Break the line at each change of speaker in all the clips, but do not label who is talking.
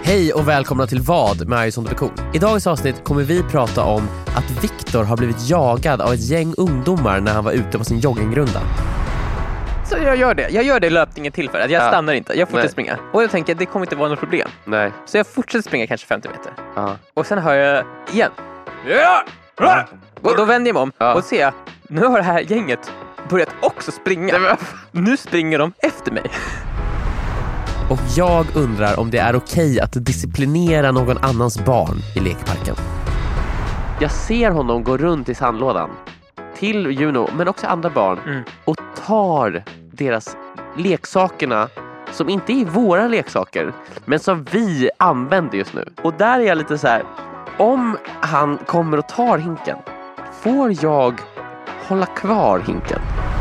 Hej och välkomna till Vad med Ison Cool. I dagens avsnitt kommer vi prata om att Viktor har blivit jagad av ett gäng ungdomar när han var ute på sin joggingrunda.
Så jag gör det löpningen till för att jag stannar inte, jag fortsätter springa. Och jag tänker att det kommer inte vara något problem.
Nej.
Så jag fortsätter springa kanske 50 meter.
Ja.
Och sen hör jag igen. Och då vänder jag mig om och ser nu har det här gänget börjat också springa. Nu springer de efter mig.
Och jag undrar om det är okej att disciplinera någon annans barn i lekparken. Jag ser honom gå runt i sandlådan till Juno, men också andra barn och tar deras leksakerna som inte är våra leksaker, men som vi använder just nu. Och där är jag lite så här: om han kommer och tar hinken, får jag hålla kvar hinken?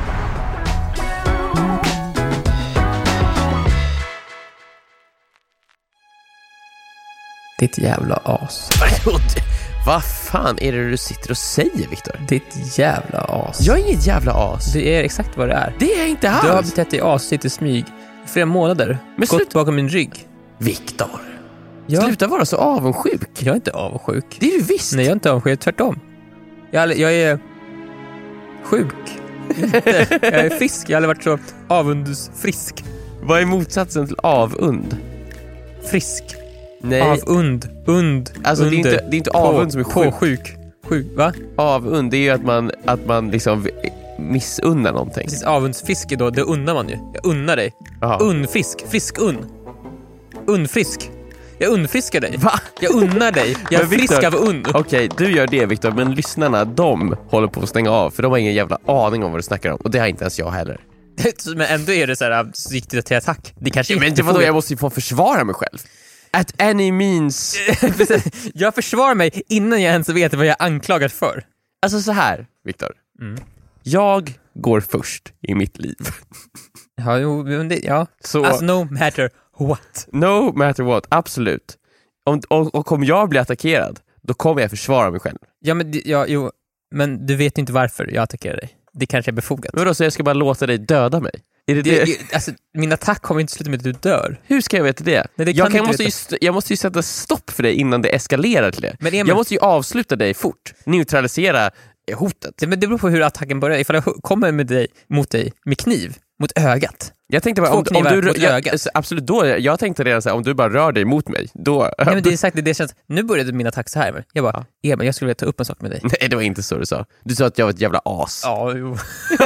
Ditt jävla as.
Vad fan är det du sitter och säger, Viktor?
Ditt jävla as.
Jag är inget jävla as.
Det är exakt vad det är.
Det är jag inte alls.
Du har betett dig asigt i smyg i flera månader.
Men
gått bakom min rygg.
Viktor,
Ja.
sluta vara så avundsjuk.
Jag är inte avundsjuk.
Det är du visst.
Nej, jag är inte avundsjuk. Tvärtom. Jag är sjuk. Inte. Jag är frisk. Jag har aldrig varit så avundsfrisk.
Vad är motsatsen till avund?
Frisk.
Nej.
Avund.
Alltså det är inte avund som är sjuk.
Sjuk, va?
Avund, det är ju att man liksom missunnar någonting.
Precis, avundsfiske då, det unnar man ju. Jag unnar dig.
Aha.
Undfisk, fiskunn. Undfrisk. Jag undfriskar dig.
Va?
Jag unnar dig. Jag är
Men Victor,
frisk av und.
Okej, du gör det, Viktor, men lyssnarna, de håller på att stänga av, för de har ingen jävla aning om vad du snackar om. Och det har inte ens jag heller.
Men ändå är det så här, så gick det till attack. Det kanske
Men
inte
vadå,
får.
jag måste ju få försvara mig själv. At any means.
Jag försvarar mig innan jag ens vet vad jag är anklagad för.
Alltså så här, Viktor. Jag går först i mitt liv.
Ja, jo, men det, ja.
Så,
Alltså no matter what.
no matter what, absolut. Om jag blir attackerad, då kommer jag försvara mig själv.
Ja, men jo, men du vet inte varför jag attackerar dig. Det kanske är befogat.
Men då så jag ska bara låta dig döda mig? Är det?
Alltså, min attack kommer inte sluta med att du dör.
Hur ska jag veta det?
Nej, det
jag måste ju sätta stopp för dig innan det eskalerar till det.
Men Emil,
jag måste ju avsluta dig fort. Neutralisera hotet.
men det beror på hur attacken börjar. Ifall jag kommer mot dig med kniv, mot ögat.
Jag tänkte bara, om du
mot ögat.
absolut, då, jag tänkte redan så här, om du bara rör dig mot mig, då...
Ja, men det är sagt, det känns, nu började min attack så här. Jag bara, Emil, jag skulle vilja ta upp en sak med dig.
Nej, det var inte så du sa. Du sa att jag var ett jävla as.
Ja, jo.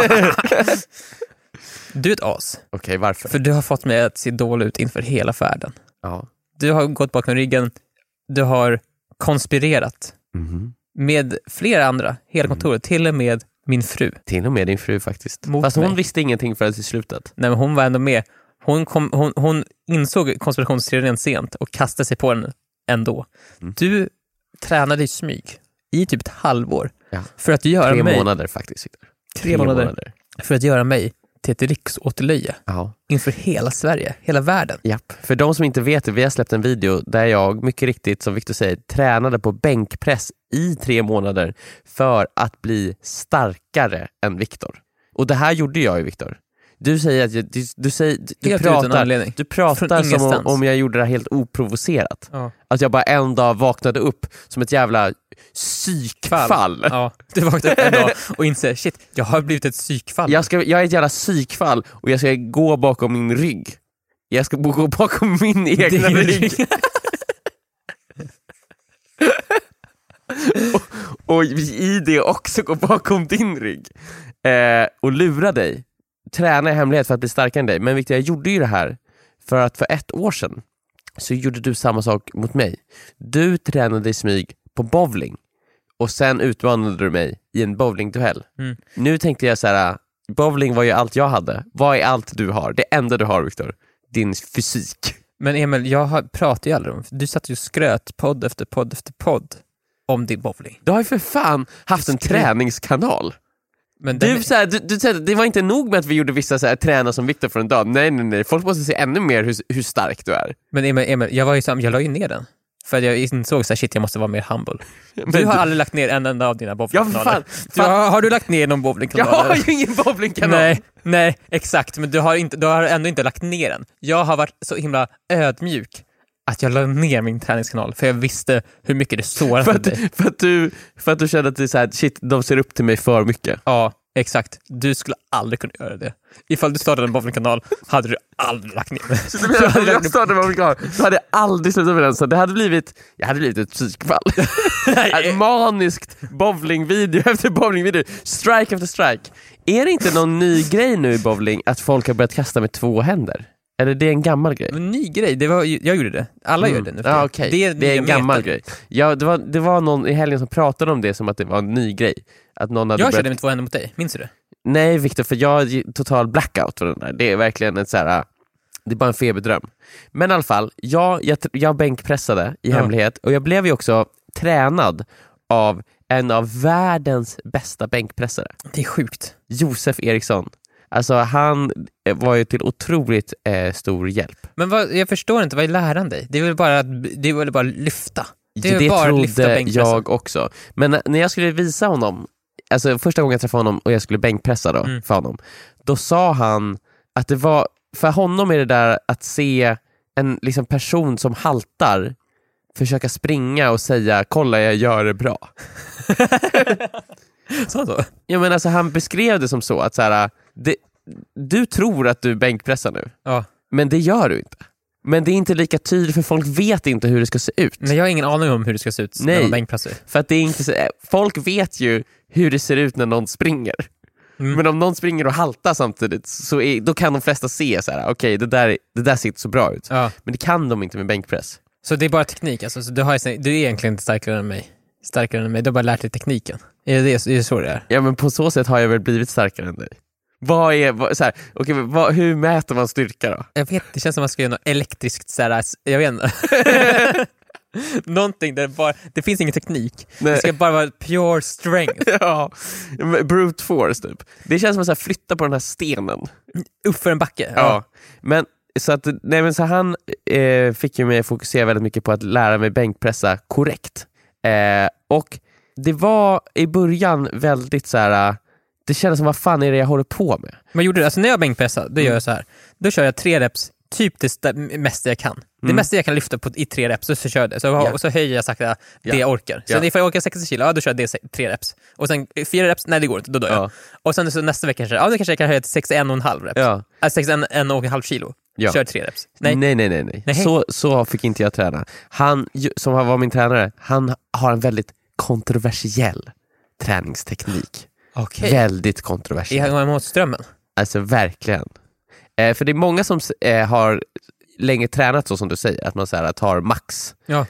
Du är ett as.
Okej, varför?
För du har fått mig att se dålig ut inför hela världen.
Ja.
Du har gått bakom ryggen. Du har konspirerat med flera andra, hela kontoret, till och med min fru.
Till och med din fru faktiskt.
Mot
Fast hon
mig.
visste ingenting förrän till slutet.
Nej, men hon var ändå med. Hon insåg konspirationsteorin sent och kastade sig på den ändå. Du tränade i smyg i typ ett halvår för att göra
3
mig...
månader faktiskt.
3 månader. För att göra mig till ett riksåterlöje inför hela Sverige, hela världen.
Japp. För de som inte vet det, vi har släppt en video där jag, mycket riktigt som Viktor säger, tränade på bänkpress i 3 månader för att bli starkare än Viktor. Och det här gjorde jag ju, Viktor. Du säger att du pratar som om jag gjorde det helt oprovocerat.
Ja.
Att jag bara en dag vaknade upp som ett jävla psykfall.
Ja, du vaknade upp en dag och inser, shit, jag har blivit ett psykfall.
Jag är ett jävla psykfall och jag ska gå bakom min rygg. Jag ska gå bakom min egna rygg. och i det också gå bakom din rygg. Och lura dig. Träna i hemlighet för att bli starkare än dig. Men Victor, jag gjorde ju det här för att för 1 år sedan så gjorde du samma sak mot mig. Du tränade i smyg på bowling och sen utmanade du mig i en bowlingduell. Nu tänkte jag så här: bowling var ju allt jag hade. Vad är allt du har? Det enda du har, Victor, din fysik.
Men Emil, pratar ju aldrig om. Du satt ju och skröt podd efter podd efter podd om din bowling.
Du har ju för fan haft en träningskanal.
Men
Du det var inte nog med att vi gjorde vissa så här, träna som Viktor för en dag. Nej. Folk måste se ännu mer hur stark du är.
Men Emil, jag la ju ner den. För att jag insåg så här, shit, jag måste vara mer humble. Du har aldrig lagt ner en enda av dina bowlingkanaler. Har du lagt ner någon bowlingkanal?
Jag har ju ingen bowlingkanal.
Nej, exakt. Men du har ändå inte lagt ner den. Jag har varit så himla ödmjuk att jag la ner min träningskanal för jag visste hur mycket det sårade dig.
För att du kände att det är så här, shit, de ser upp till mig för mycket.
Ja, exakt. Du skulle aldrig kunna göra det. Ifall du startade en bowlingkanal hade du aldrig lagt ner det.
Så du menar, jag startade en bowlingkanal, så hade jag aldrig slutat med den. Så det hade blivit ett psykfall. Ett maniskt bowlingvideo efter bowlingvideo. Strike efter strike. Är det inte någon ny grej nu i bowling att folk har börjat kasta med 2 händer? Eller det är en gammal grej?
En ny grej, jag gjorde det. Alla gör det nu.
Ja, okay. Det är en gammal grej. Ja, det var någon i helgen som pratade om det som att det var en ny grej. Att någon hade
körde med 2 händer mot dig, minns du det?
Nej, Victor, för jag är total blackout för den där. Det är verkligen ett så här, det är bara en feberdröm. Men i alla fall, jag bänkpressade i hemlighet och jag blev ju också tränad av en av världens bästa bänkpressare.
Det är sjukt.
Josef Eriksson. Alltså han var ju till otroligt stor hjälp.
Men jag förstår inte, vad är läran dig? Det är väl bara lyfta.
Det bara trodde lyfta jag också. Men när jag skulle visa honom, alltså första gången jag träffade honom och jag skulle bänkpressa då för honom, då sa han att det var, för honom är det där att se en liksom person som haltar försöka springa och säga, kolla jag gör det bra.
Så?
Ja, men alltså han beskrev det som så att så här, du tror att du bänkpressar nu, men det gör du inte. Men det är inte lika tydligt för folk vet inte hur det ska se ut.
Nej, jag har ingen aning om hur det ska se ut när man bänkpressar.
För att det är inte så, folk vet ju hur det ser ut när någon springer. Men om någon springer och haltar samtidigt så då kan de flesta se så här, okej, det där ser inte så bra ut. Ja. Men det kan de inte med bänkpress.
Så det är bara teknik alltså, så du är egentligen inte starkare än mig. Du har bara lärt dig tekniken. Är det så det är?
Ja, men på så sätt har jag väl blivit starkare än dig. Hur mäter man styrka då?
Jag vet, det känns som att man ska göra något elektriskt så här, jag vet inte. Någonting där det finns ingen teknik. Nej. Det ska bara vara pure strength.
Ja, brute force typ. Det känns som att så här, flytta på den här stenen
uppför en backe.
Ja. Men så han fick ju mig att fokusera väldigt mycket på att lära mig bänkpressa korrekt. Och det var i början väldigt så här, det kändes som, vad fan är det jag håller på med?
Men gjorde det, alltså när jag bänkpressar, då gör jag så här. Då kör jag 3 reps, typ det mesta jag kan. Det mesta jag kan lyfta på i 3 reps, så kör jag det. Och så höjer jag sakta det jag orkar. Så ifall jag orkar 60 kilo, då kör jag det 3 reps. Och sen 4 reps, nej det går inte, då dör jag. Och sen så nästa vecka då kanske jag kan höja till 61,5 reps. Alltså 61,5 kilo. Kör 3 reps.
Nej. Så fick inte jag träna. Han, som var min tränare, han har en väldigt kontroversiell träningsteknik.
Okay.
Väldigt kontroversiell.
Är han mot strömmen?
Alltså verkligen. För det är många som har länge tränat så som du säger, att man så här, tar max. Ja.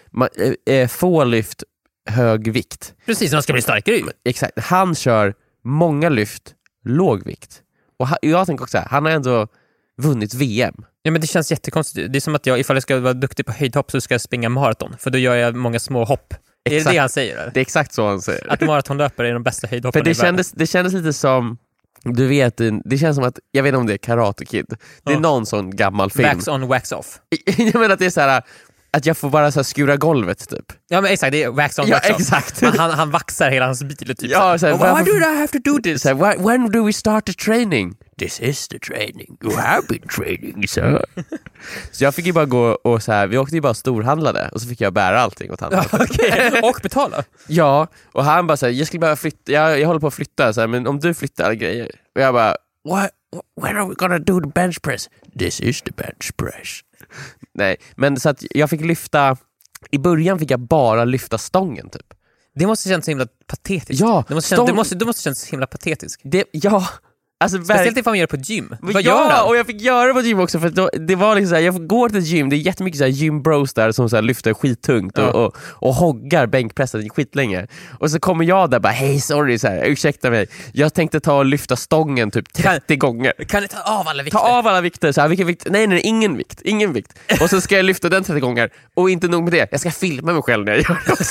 Få lyft, hög vikt.
Precis, han ska bli starkare.
Exakt. Han kör många lyft, låg vikt. Och jag tänker också han har ändå vunnit VM.
Ja, men det känns jättekonstigt. Det är som att ifall jag ska vara duktig på höjdhopp så ska jag springa maraton. För då gör jag många små hopp. Exakt. Är det han säger? Eller?
Det är exakt så han säger.
Att maratonlöpare är de bästa höjdhopparna i världen.
Det kändes lite som, du vet, det känns som att, jag vet inte om det är Karate Kid. Det är någon sån gammal film.
Wax on, wax off.
Jag menar att det är så här, att jag får bara så här skura golvet typ.
Ja, men exakt, det är wax on, wax off.
Exakt.
Han vaxar hela hans bil typ.
Ja, så här,
why do I have to do this?
Så här, when do we start the training? This is the training. You have been training, sir. Så jag fick ju bara gå och så här, vi åkte ju bara storhandlade och så fick jag bära allting åt honom.
Okay. Och betala?
Ja, och han bara så här, jag skulle bara flytta, jag håller på att flytta så här, men om du flyttar alla grejer. Och jag bara, when are we gonna do the bench press? This is the bench press. Nej, men så att jag fick lyfta, i början fick jag bara lyfta stången typ.
Det måste kännas så himla patetiskt.
Ja,
det måste kännas så himla patetiskt.
Alltså,
speciellt ifall man gör det på gym. Vad gör han?
Och jag fick göra det på gym också, för det var liksom så här, jag går till ett gym, det är jättemycket så här gym bros där som så här lyfter skittungt och hoggar bänkpressen skitlänge. Och så kommer jag där bara, hej sorry, så här, ursäkta mig. Jag tänkte ta och lyfta stången typ 30 gånger.
Kan du ta av alla vikter?
Ta av alla vikter, så här, vilken vikt? Nej, ingen vikt. Och så ska jag lyfta den 30 gånger. Och inte nog med det, jag ska filma mig själv när jag gör det också.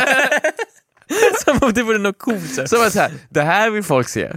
Som om det vore något coolt.
Så här, det här vill folk se.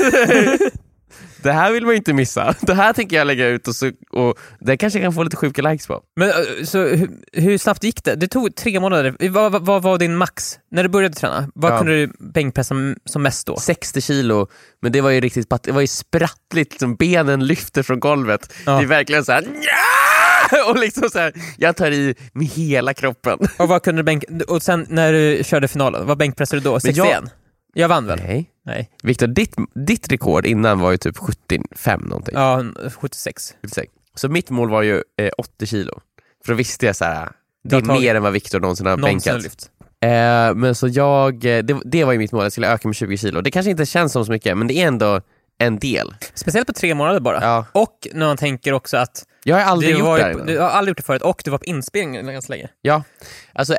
Det här vill man inte missa. Det här tänker jag lägga ut och det kanske kan få lite sjuka likes på.
Men så hur snabbt gick det? Det tog 3 månader. Vad var din max när du började träna? Vad kunde du bänkpressa som mest då?
60 kilo. Men det var ju riktigt, det var ju sprattligt liksom, benen lyfter från golvet. Det är verkligen så här. och liksom så här, jag tar i med hela kroppen.
Och vad kunde du och sen när du körde finalen, vad bänkpressade du då? 61? Jag vann väl?
Nej. Viktor, ditt rekord innan var ju typ 75 någonting.
Ja, 76.
Så mitt mål var ju 80 kilo. För då visste jag så här, det är mer än vad Viktor någonsin har bänkat.
Lyft.
Men så det var ju mitt mål, jag skulle öka med 20 kilo. Det kanske inte känns som så mycket, men det är ändå en del.
Speciellt på 3 månader bara.
Ja.
Och när man tänker också att
jag har aldrig gjort det.
Du har aldrig gjort det förut, och du var på inspelning ganska länge.
Ja, alltså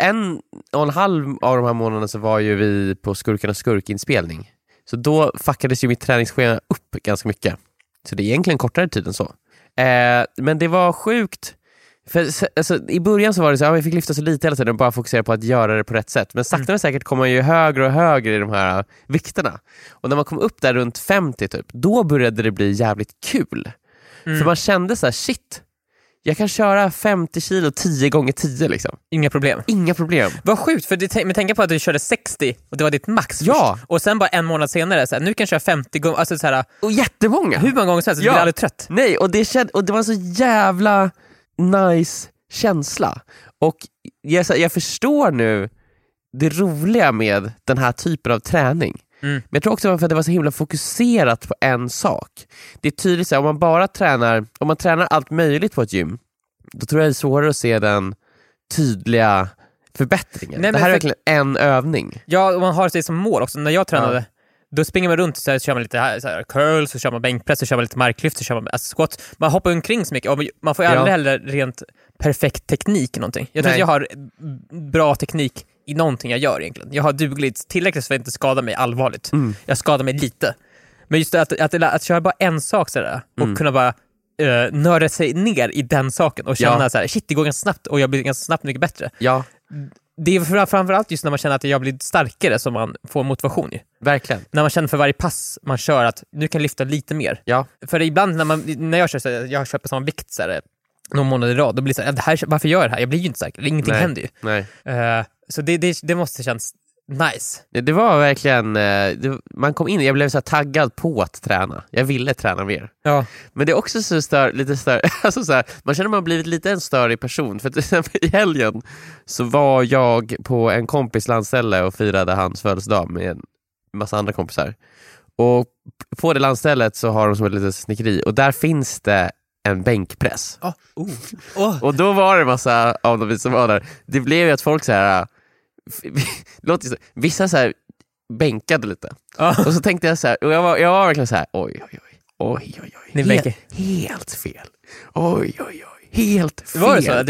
1,5 av de här månaderna så var ju vi på Skurkarnas skurkinspelning. Så då fuckades ju mitt träningsschema upp ganska mycket. Så det är egentligen kortare tid än så. Men det var sjukt. För alltså, i början så var det så vi fick lyfta så lite hela tiden och bara fokusera på att göra det på rätt sätt. Men sakta men säkert kom man ju högre och högre i de här vikterna. Och när man kom upp där runt 50 typ, då började det bli jävligt kul. För man kände så här, shit, jag kan köra 50 kilo 10 gånger 10 liksom.
Inga problem. Vad sjukt, för men tänka på att du körde 60 och det var ditt max först. Och sen bara en månad senare så här, nu kan jag köra 50 gånger, alltså så här,
och jättemånga.
Hur många gånger så du blir aldrig trött.
Nej, och det var så jävla nice känsla. Och jag förstår nu det roliga med den här typen av träning. Men jag tror också för att det var så himla fokuserat på en sak. Det är tydligt så här, om man tränar allt möjligt på ett gym, då tror jag det är svårare att se den tydliga förbättringen. Det här är verkligen en övning.
Ja, och man har det som mål också. När jag tränade, då springer man runt så kör man lite så här curls, så kör man bänkpress, så kör man lite marklyft, så kör man squat. Man hoppar omkring så mycket och man får ju aldrig heller rent perfekt teknik i någonting. Jag tror att jag har bra teknik i någonting jag gör egentligen. Jag har dugligt tillräckligt för att inte skada mig allvarligt. Jag skadar mig lite. Men just att köra bara en sak sådär och kunna bara nörda sig ner i den saken och känna så här, shit, det går ganska snabbt och jag blir ganska snabbt mycket bättre. Ja. Det är framförallt just när man känner att jag blir starkare som man får motivation i.
Verkligen.
När man känner för varje pass man kör att nu kan jag lyfta lite mer. Ja. För ibland när jag kör så här, jag kör på samma vikt så här, någon månad i rad, då blir det så här, varför gör jag det här? Jag blir ju inte säker. Ingenting händer ju. Nej. Så det måste kännas nice.
Det var verkligen man kom in, jag blev så här taggad på att träna. Jag ville träna mer. Ja. Men det är också så lite större alltså så här, man känner att man har blivit lite en större person. För till exempel i helgen så var jag på en kompis landställe och firade hans födelsedag med en massa andra kompisar. Och på det landstället så har de som ett litet snickeri och där finns det en bänkpress. Och då var det massa av de som var där. Det blev ju att folk så här vissa så här bänkade lite. Och så tänkte jag så här, och jag var verkligen så här, oj. Helt fel. Oj. Helt fel.
Var det så?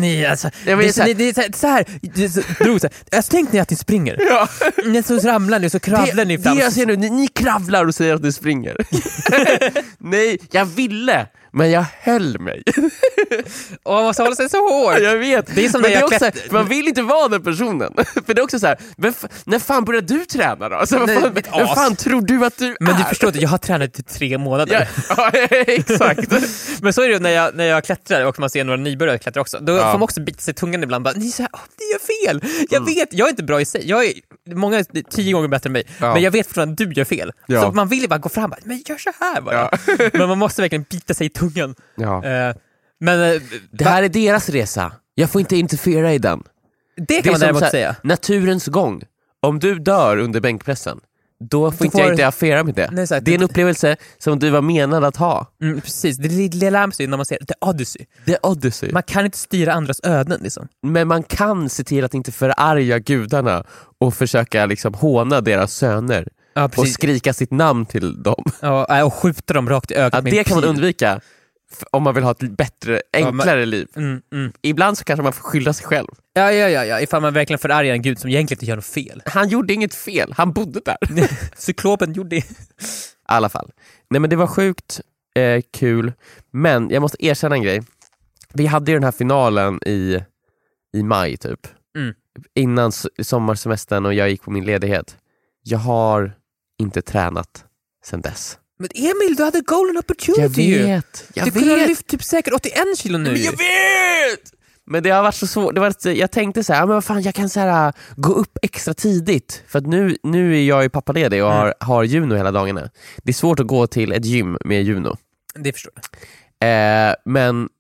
Jag tänkte ni att ni springer. Ja. Ni så ramlar ni så kravlar ni fram.
Det jag ser nu, ni kravlar och säger att ni springer. Nej, jag ville, men jag höll mig.
Och man måste hålla sig så hårt.
Jag vet.
Det är som
men
när jag
också, man vill inte vara den personen. För det är också så här, när fan började du träna då? Alltså, vem fan tror du att du är?
Men du förstår att jag har tränat i 3 månader.
Ja, exakt.
Men så är det ju när jag klättrar och man ser några nybörjare klättra också. Då får man också bita sig i tungan ibland. Bara, ni så här, det gör fel. Jag vet, jag är inte bra i sig. Jag är många 10 gånger bättre än mig. Men jag vet fortfarande att du gör fel. Så man vill ju bara gå fram och men gör så här bara. Men man måste verkligen bita sig i tungan. Men
det här är deras resa. Jag får inte interfera i den.
Det kan man däremot säga.
Naturens gång. Om du dör under bänkpressen, då får inte jag interfera med det. Nej, det är en upplevelse som du var menad att ha.
Precis, det lär sig när man säger The Odyssey. Man kan inte styra andras öden liksom.
Men man kan se till att inte förarga gudarna och försöka liksom håna deras söner. Och skrika sitt namn till dem.
Och skjuta dem rakt i ögat med
det kan man undvika om man vill ha ett bättre, enklare liv. Ibland så kanske man får skylla sig själv.
Ja, ifall man verkligen förargar en gud som egentligen inte gör något fel.
Han gjorde inget fel, han bodde där.
Cyklopen gjorde det.
I alla fall. Nej, men det var sjukt kul. Men jag måste erkänna en grej. Vi hade ju den här finalen i maj typ. Innan sommarsemestern och jag gick på min ledighet. Jag har inte tränat sedan dess.
Men Emil, du hade golden opportunity.
Jag vet.
Du kunde ha lyft typ säkert 81 kilo nu.
Men jag vet! Men det har varit så svårt. Jag tänkte så här, men vad fan, jag kan så här, gå upp extra tidigt. För att nu är jag ju pappaledig och har Juno hela dagarna. Det är svårt att gå till ett gym med Juno.
Det förstår jag.
Men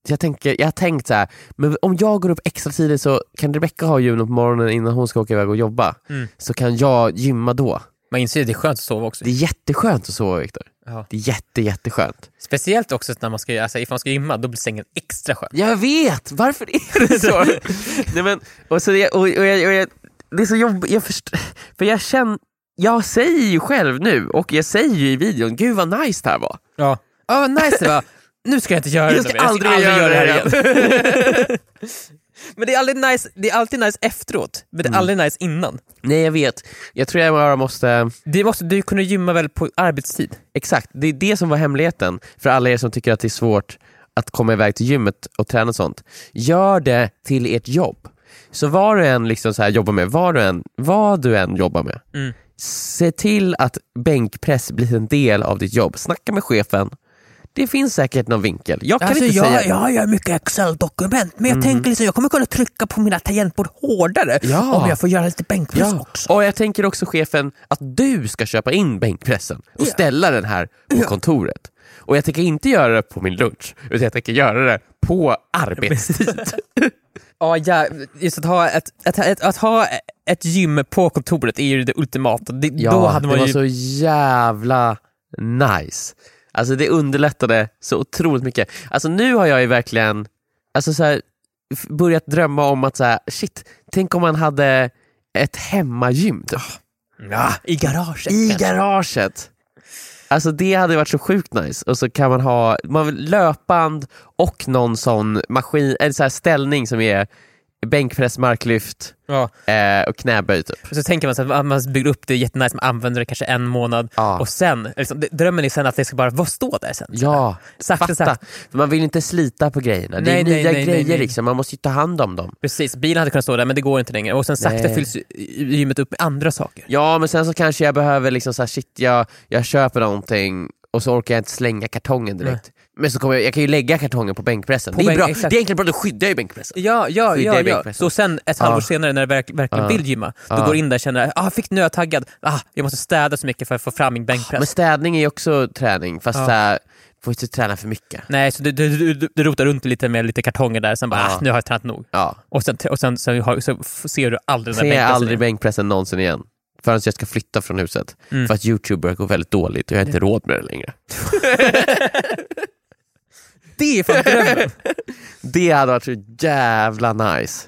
jag har tänkt så här, men om jag går upp extra tidigt så kan Rebecca ha Juno på morgonen innan hon ska åka iväg och jobba. Så kan jag gymma då.
Man inser att det är skönt att sova också.
Det är jätteskönt att sova, Viktor.
Ja.
Det är jätteskönt.
Speciellt också när man ska, alltså, ifall man ska gymma, då blir sängen extra skön.
Jag vet! Varför är det så? Nej, men, det är så jobbigt. För jag säger ju själv nu, och jag säger ju i videon, gud vad nice det här var.
Ja, vad nice det var. Nu ska jag inte göra det.
Jag ska aldrig göra det här igen.
Men det är alltid nice efteråt. Men det är aldrig nice innan.
Nej, jag vet. Jag tror jag bara måste...
Du kunna gymma väl på arbetstid?
Exakt, det är det som var hemligheten. För alla er som tycker att det är svårt att komma iväg till gymmet och träna och sånt. Gör det till ert jobb. Så vad du än liksom så här jobbar med, vad du än jobbar med. Se till att bänkpress blir en del av ditt jobb. Snacka med chefen. Det finns säkert någon vinkel. Jag
gör mycket Excel-dokument, men jag tänker liksom, jag kommer kunna trycka på mina tangentbord hårdare om jag får göra lite bänkpress också.
Och jag tänker också, chefen, att du ska köpa in bänkpressen och ställa den här på kontoret. Och jag tänker inte göra det på min lunch, utan jag tänker göra det på arbetstid.
Just att ha ett gym på kontoret är ju det ultimata. Då hade man
det var så jävla nice. Alltså det underlättade så otroligt mycket. Alltså nu har jag ju verkligen så här, börjat drömma om att så här, shit, tänk om man hade ett hemmagym typ.
I garaget.
Garaget. Alltså det hade varit så sjukt nice. Och så kan man vill löpband och någon sån maskin, eller så här ställning som är bänkpress, marklyft och knäböj typ.
Så tänker man så att man bygger upp det jättenice, man använder det kanske en månad och sen, liksom, drömmen är sen att det ska bara stå där sen.
Ja, sakta. För man vill inte slita på grejerna. Det är nya grejer liksom, man måste ju ta hand om dem.
Precis, bilen hade kunnat stå där men det går inte längre. Och sen sakta fylls gymmet upp med andra saker. Ja,
men sen så kanske jag behöver liksom så här, shit, jag köper någonting och så orkar jag inte slänga kartongen direkt. Men så kommer jag kan ju lägga kartongen på bänkpressen. Det är bra. Det är egentligen bra, då skyddar jag bänkpressen.
Ja. Så sen ett halvår senare när du verkligen vill gymma, då går in där och känner, jag fick nötaggad. Jag måste städa så mycket för att få fram min bänkpress.
Men städning är ju också träning, fast så får inte träna för mycket.
Nej, så du rotar runt lite med lite kartonger där, sen bara, nu har jag tränat nog. Och sen så ser du aldrig den där
aldrig bänkpressen någonsin igen. Förrän jag ska flytta från huset. För att YouTube börjar gå väldigt dåligt och jag har inte råd med det längre.
Det är fan drömmen.
Det hade varit så jävla nice.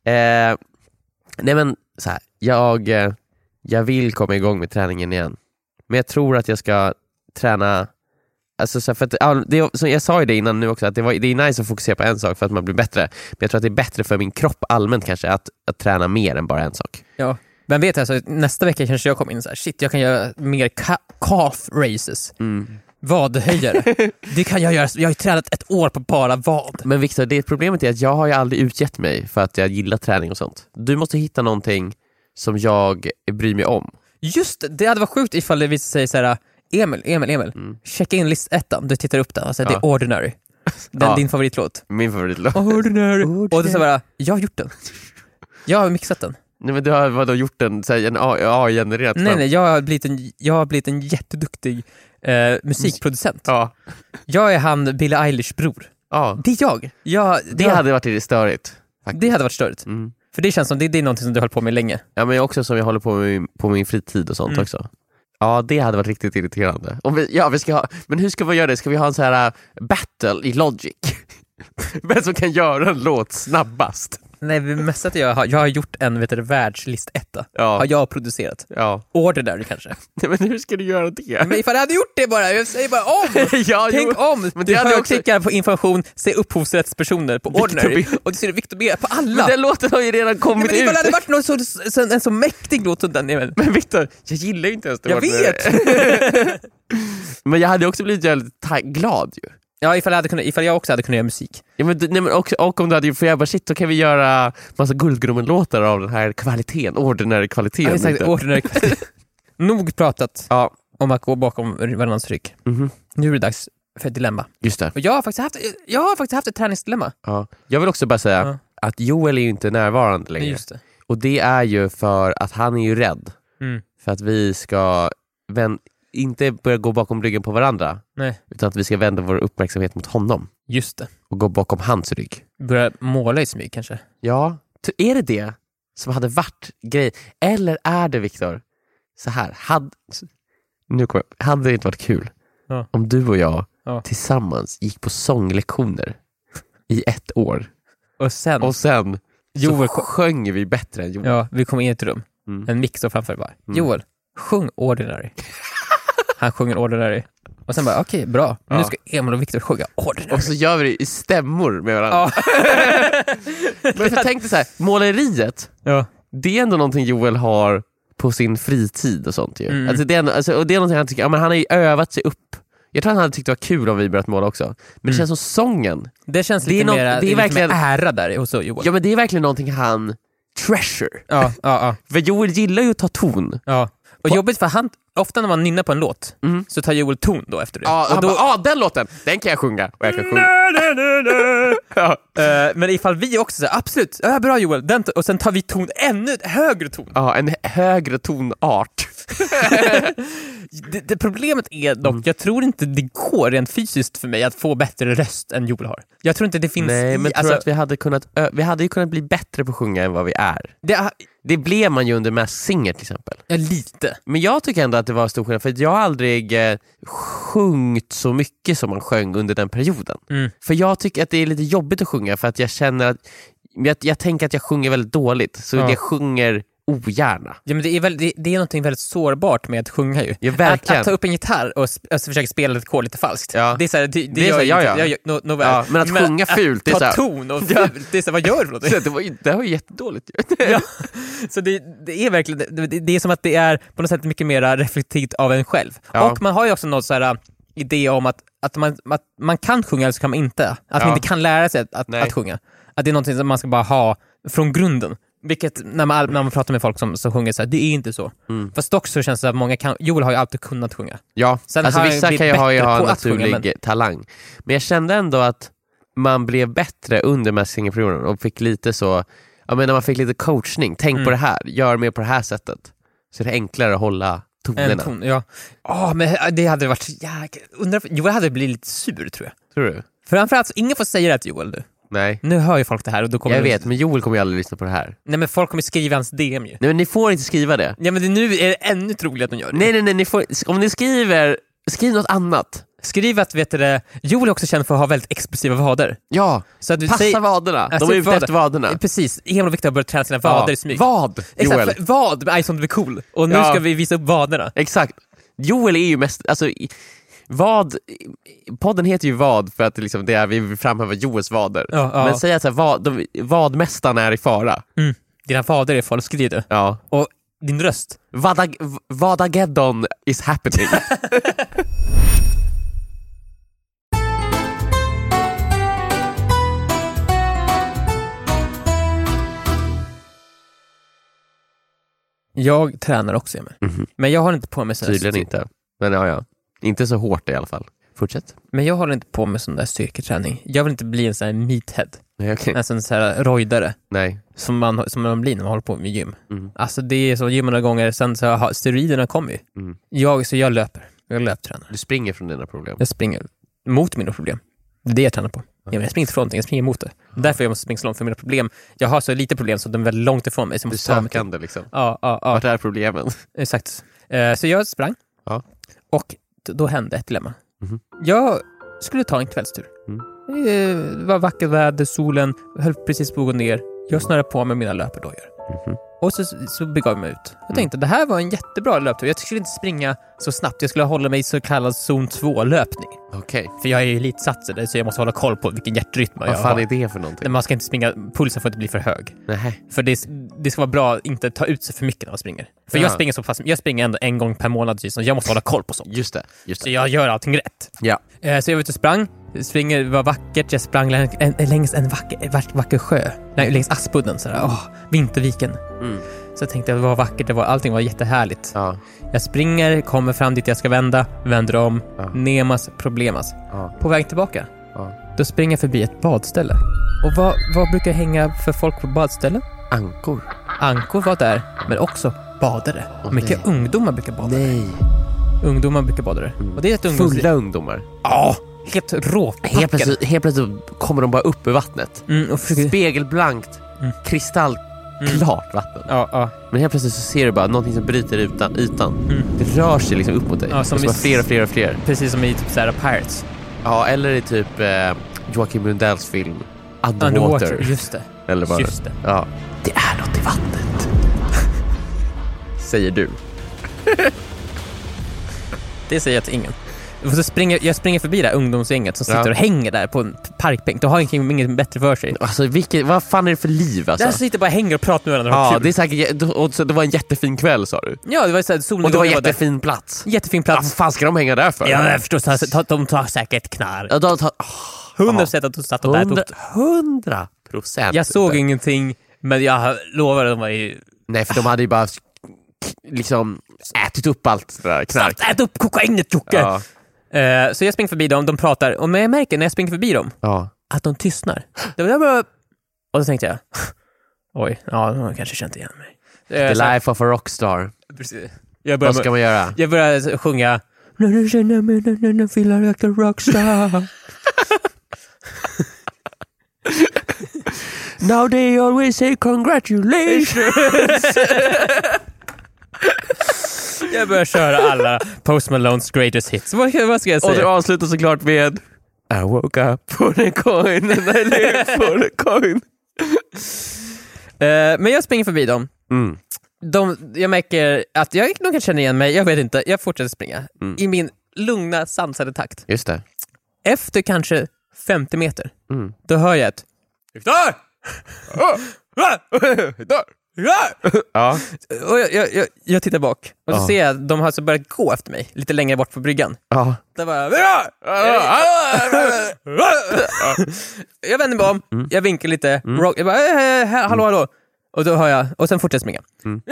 Nej men så här, jag vill komma igång med träningen igen. Men jag tror att jag ska träna, alltså så här, för att, så jag sa ju det innan nu också, att det är nice att fokusera på en sak för att man blir bättre. Men jag tror att det är bättre för min kropp allmänt kanske att träna mer än bara en sak.
Ja. Men vet jag, alltså, nästa vecka kanske jag kommer in så här, shit, jag kan göra mer calf races. Vadhöjare. Det kan jag göra. Jag har ju tränat ett år på bara vad.
Men Victor, det problemet är att jag har ju aldrig utgett mig för att jag gillar träning och sånt. Du måste hitta någonting som jag bryr mig om.
Just det hade varit sjukt ifall det visade sig så här, Emil, checka in list 1. Du tittar upp den, alltså det är Ordinary. Din favoritlåt.
Min favoritlåt.
Ordinary. Och det så bara, jag har gjort den. Jag har mixat den.
Nej, men du har gjort en AI-genererat?
Nej, jag har blivit en jätteduktig musikproducent. Jag är han Billie Eilish bror. Det är jag.
Det hade varit störigt.
Faktiskt. Det hade varit störigt. För det känns som det är någonting som du håller på med länge.
Ja, men också som jag håller på min fritid och sånt också. Ja, det hade varit riktigt irriterande. Vi ska ha, men hur ska vi göra det? Ska vi ha en så här battle i Logic? Vem som kan göra en låt snabbast?
Nej, mest att jag har gjort en världslist 1. Har jag producerat. Ordinary kanske.
Nej, men hur ska du göra det?
Men ifall jag hade gjort det bara, jag säger bara om. Tänk om. Men du hade också klickar på information, se upphovsrättspersoner på Ordinary och du ser Victor B på alla.
Men den låten har ju redan kommit ut.
Men det hade varit en så mäktig låt som den är väl.
Men Victor, jag gillar ju inte ens det.
Jag vet.
Men jag hade också blivit jävligt glad ju.
Ja, ifall jag också hade kunnat göra musik.
Ja, men också, och om du hade, för jag bara shit, då kan vi göra massa Guldgrummen-låtar av den här kvaliteten, ordinary kvaliteten.
Ja, exakt, ordinary kvalitet. Nog pratat om att gå bakom varandras rygg. Nu är det dags för ett dilemma.
Just det.
Och jag har faktiskt haft ett träningsdilemma.
Ja. Jag vill också bara säga att Joel är ju inte närvarande längre.
Just det.
Och det är ju för att han är ju rädd. För att vi ska inte börja gå bakom ryggen på varandra.
Nej.
Utan att vi ska vända vår uppmärksamhet mot honom.
Just det.
och gå bakom hans rygg.
Börja måla i smyg kanske.
Ja, är det som hade varit grej? Eller är det, Viktor, så här, hade det inte varit kul om du och jag tillsammans gick på sånglektioner i 1 år och sen Joel, så sjöng vi bättre än Joel.
Ja, vi kom in i ett rum. En mix framför bara. Joel, sjung Ordinary. Han sjunger Ordinary. Och sen bara, okej, bra. Nu ska Emil och Viktor sjunga Ordinary.
Och så gör vi det i stämmor med varandra. Men jag tänkte så här, måleriet, det är ändå någonting Joel har på sin fritid och sånt ju. Alltså det är, och det är någonting han tycker, men han har ju övat sig upp. Jag tror han hade tyckt det var kul om vi börjat måla också. Men det känns som sången.
Det känns lite mer, det är verkligen ära där hos Joel.
Ja, men det är verkligen någonting han treasure.
Ja.
För Joel gillar ju att ta ton.
Ja. Och jobbigt för han, ofta när man nynnar på en låt så tar Joel ton då efter det.
Ja, och då, den låten, den kan jag sjunga. Och jag kan sjunga.
Men ifall vi också säger, absolut, bra Joel, och sen tar vi ton, ännu högre ton.
Ja, en högre tonart.
Det problemet är dock, jag tror inte det går rent fysiskt för mig att få bättre röst än Joel har. Jag tror inte det finns.
Nej, men tror att vi hade ju kunnat bli bättre på att sjunga än vad vi är. Det blev man ju under Masked Singer till exempel.
Ja, lite.
Men jag tycker ändå att det var stor skillnad, för jag har aldrig sjungit så mycket som man sjöng under den perioden. För jag tycker att det är lite jobbigt att sjunga, för att jag känner att jag tänker att jag sjunger väldigt dåligt, så jag sjunger ogärna. Ja, men det är någonting väldigt sårbart med att sjunga ju. Ja, verkligen. Att ta upp en gitarr och försöka spela ett kod lite falskt. Ja. Det är så här, men att sjunga fult, det är så här, ta ton och fult, det är så här, vad gör du för något? Det var ju jättedåligt. Ja. Så det är verkligen, det är som att det är på något sätt mycket mer reflektivt av en själv. Ja. Och man har ju också något så här idé om att man kan sjunga eller så kan man inte. Att man inte kan lära sig att sjunga. Att det är någonting som man ska bara ha från grunden. Vilket när man pratar med folk som sjunger så här, det är inte så. Fast dock så känns det att många kan. Joel har ju alltid kunnat sjunga. Ja, sen alltså vissa kan ju ha en naturlig talang. Men jag kände ändå att man blev bättre under Masked Singer-perioden och fick lite så, jag menar, man fick lite coachning. Tänk på det här, gör mer på det här sättet. Så är det enklare att hålla tonerna. Men det hade varit Joel hade blivit lite sur, tror jag. Tror du? För framförallt, ingen får säga det till Joel nu. Nej. Nu hör ju folk det här och då kommer jag vet, men Joel kommer ju aldrig lyssna på det här. Nej, men folk kommer skriva hans DM ju. Nej, men ni får inte skriva det. Ja, men nu är det ännu troligt att de gör det. Nej, ni får, om ni skriv något annat. Skriv att, Joel är också känd för att ha väldigt explosiva vader. Ja, så att passa vaderna. De är ute efter vaderna. Precis, Emil och Viktor har börjat träna sina vader i smyg. Vad? Joel. Exakt, vad med I Sånt Blir Cool. Och nu ska vi visa upp vaderna. Exakt. Joel är ju mest, alltså podden heter ju vad för att liksom det är, vi vill framhäva Joels vader. Men säga så här, vadmästaren är i fara. Dina vader är i fara, skriv det. Ja. Och din röst. Vadageddon is happening. Jag tränar också, men jag har inte på mig så. Tydligen inte. Men ja. Inte så hårt i alla fall. Fortsätt. Men jag håller inte på med sån där styrketräning. Jag vill inte bli en sån här meathead. Nej, okay. En sån här rojdare. Nej. Som man blir när man håller på med gym. Alltså det är så gym några gånger. Sen så har steroiderna kommit. Jag löper. Jag löptränar. Du springer från dina problem? Jag springer mot mina problem. Det är det jag tränar på. Jag springer inte från någonting, jag springer emot det. Därför jag måste springa så långt för mina problem. Jag har så lite problem så de är väldigt långt ifrån mig. Så du sökande liksom. Ja. Vart är problemen? Exakt. Så jag sprang. Ja. Och då hände ett dilemma. Jag skulle ta en kvällstur. Det var vackert väder, solen höll precis på att gå ner. Jag snurrade på med mina löpardojor. Och så begav jag mig ut. Jag tänkte, det här var en jättebra löptur. Jag skulle inte springa så snabbt. Jag skulle hålla mig i så kallad zon 2-löpning. Okej. För jag är ju elitsatsare, så jag måste hålla koll på vilken hjärtrytm jag har. Vad fan är det för någonting? Man ska inte springa, pulsen får inte bli för hög. Nej. För det ska vara bra att inte ta ut sig för mycket när man springer. För jag springer ändå en gång per månad, så jag måste hålla koll på sånt. Just det. Så jag gör allting rätt. Ja. Så jag var ute och sprang. Det var vackert. Jag sprang längs en vacker sjö. Längs Aspudden. Vinterviken. Så jag tänkte att det var vackert. Allting var jättehärligt. Ja. Jag springer, kommer fram dit jag ska vänder om. Nemas problemas. På väg tillbaka. Då springer jag förbi ett badställe. Och vad brukar hänga för folk på badställen? Ankor var där. Men också badare. Mycket ungdomar brukar bada. Nej. Ungdomar brukar bada där. Och det är ett fulla ungdomar. Ja.
helt råpackade.
Helt plötsligt kommer de bara upp ur vattnet.
Och försöker...
Spegelblankt, kristallklart vatten.
Ja.
Men helt plötsligt så ser du bara någonting som bryter ytan. Det rör sig liksom upp mot dig.
Ja, som
fler och fler.
Precis som i typ såhär Pirates.
Ja, eller i typ Joaquin Mundells film Underwater.
Just det.
Eller bara.
Just det.
Ja. Det är något i vattnet. Säger du.
Det säger jag till ingen. Så jag springer förbi det här ungdomsgänget som sitter och hänger där på en parkbänk. De har inget bättre för sig.
Alltså vad fan är det för liv alltså?
Där sitter bara hänger och pratar med varandra.
Ja, det är säkert, och så det var en jättefin kväll sa du.
Ja, det var så här, solen.
Och det var en jättefin plats.
Jättefin plats.
Vad fan ska de hänga där för?
Ja, jag förstår. De tar säkert knarr.
Ja, de tar
100% att de satt där.
100%.
Jag såg ingenting, men jag lovar att de var ju...
Nej, för de hade ju bara liksom ätit upp allt det där knark.
Ät upp kokainet, Jocke!
Ja.
Så jag springer förbi dem, de pratar, och jag märker när jag springer förbi dem att de tystnar. Och då tänkte jag, oj, de kanske känt igen mig.
The life of a rockstar.
Precis.
Vad ska man göra?
Jag började sjunga när du känner mig, när du feelar like a rockstar.
Now they always say congratulations.
Jag börjar köra alla Post Malones greatest hits. Vad ska jag säga?
Och det avslutar såklart med I woke up for the coin and I live for the coin.
Men jag springer förbi dem. Jag märker att de kan känna igen mig. Jag vet inte, jag fortsätter springa i min lugna, sansade takt.
Just det.
Efter kanske 50 meter då hör jag ett Viktor! Ja. Och jag tittar bak och så ser jag att de har så börjat gå efter mig lite längre bort på bryggan.
Ja.
Där bara, jag vänder mig om, jag vinkar lite, jag bara, hallå. Och då hör jag, och sen fortsätter springa.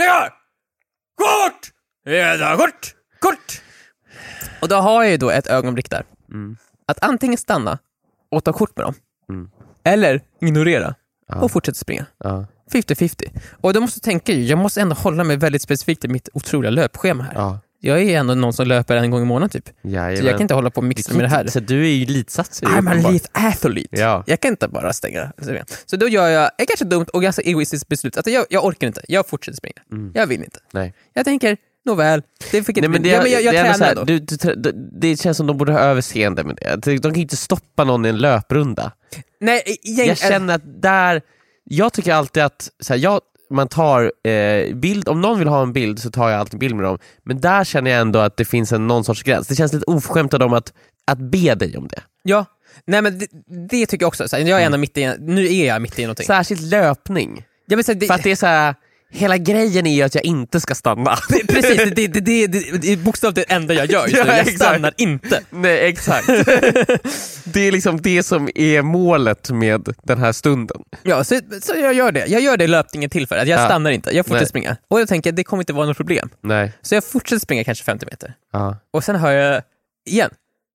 Kort! Och då har jag ju då ett ögonblick där. Att antingen stanna och ta kort med dem. Eller ignorera och fortsätta springa. 50-50. Och då måste jag tänka, jag måste ändå hålla mig väldigt specifikt i mitt otroliga löpschema här. Jag är ändå någon som löper en gång i månaden typ.
Jajamän.
Så jag kan inte hålla på och mixa med det här.
Så du är ju elitsatsare.
I'm an elite athlete.
Ja.
Jag kan inte bara stänga. Så då gör jag ett kanske dumt och ganska egoistiskt beslut. Att jag orkar inte. Jag fortsätter springa. Jag vill inte.
Nej.
Jag tänker, nåväl. Det fick inte
men jag tränar då. Det känns som de borde ha överseende med det. De kan inte stoppa någon i en löprunda.
Nej,
jag känner att där... Jag tycker alltid att man tar bild, om någon vill ha en bild så tar jag alltid bild med dem, men där känner jag ändå att det finns någon sorts gräns. Det känns lite oförskämt av dem att be dig om det. Ja, nej men det tycker jag också. Jag är ändå nu är jag mitt i någonting. Särskilt löpning. För att det är så här, hela grejen är ju att jag inte ska stanna.
Precis, det är bokstavligt det enda jag gör just nu. Jag stannar inte.
Nej, exakt. Det är liksom det som är målet med den här stunden.
Ja, så jag gör det. Jag gör det löpningen till för att jag stannar inte. Jag fortsätter springa. Och jag tänker, det kommer inte vara något problem.
Nej.
Så jag fortsätter springa kanske 50 meter. Och sen hör jag igen.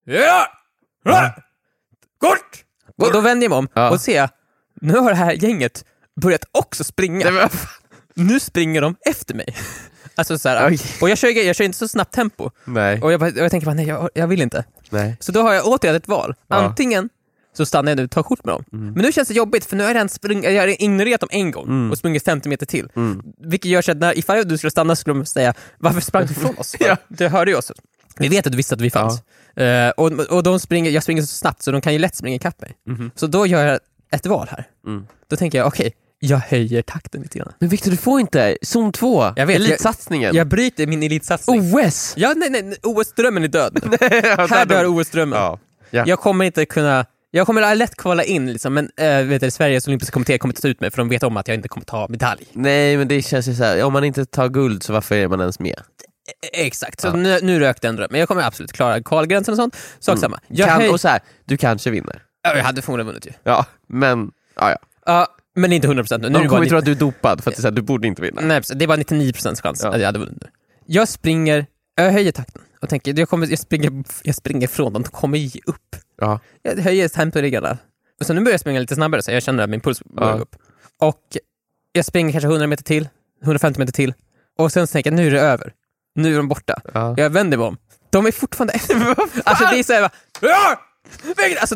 Kort! Och då vänder jag mig om och ser, nu har det här gänget börjat också springa. Nu springer de efter mig. Alltså så här, och jag kör inte så snabbt tempo. Nej. Och jag tänker bara, nej, jag vill inte. Nej. Så då har jag återigen ett val. Antingen så stannar jag nu och tar kort med dem. Men nu känns det jobbigt, för nu har jag har ignorerat dem en gång och sprungit 50 meter till. Vilket gör så att ifall du skulle stanna skulle de säga, varför sprang du ifrån oss? Det hörde ju oss. Vi vet att du visste att vi fanns. Och jag springer så snabbt så de kan ju lätt springa ikapp mig. Så då gör jag ett val här. Då tänker jag, okej, jag höjer takten lite grann. Men Victor, du får inte. Zon 2, elitsatsningen. Jag bryter min elitsatsning. OS? Ja, nej, OS-drömmen är död. Här dör OS-drömmen. Jag kommer inte kunna... Jag kommer lätt kvala in liksom, men Sveriges olympiska kommitté kommer inte ta ut mig för de vet om att jag inte kommer ta medalj. Nej, men det känns ju så här, om man inte tar guld så varför är man ens med? Exakt, så nu rökte en dröm. Men jag kommer absolut klara kvalgränsen och sånt. Sak samma. Och så här, du kanske vinner. Ja, jag hade förmodligen vunnit ju. Ja, men ja, men inte 100% nu. De kommer tro att du är dopad för att du borde inte vinna. Nej, det är bara 99% chans att jag hade vunnit nu. Jag höjer takten och tänker, jag springer från dem, de kommer ge upp. Ja. Jag höjer temporiggarna. Och så nu börjar jag springa lite snabbare så jag känner att min puls börjar upp. Och jag springer kanske 100 meter till, 150 meter till. Och sen tänker jag, nu är det över. Nu är de borta. Jag vänder mig om. De är fortfarande efter. Alltså det är så här, Alltså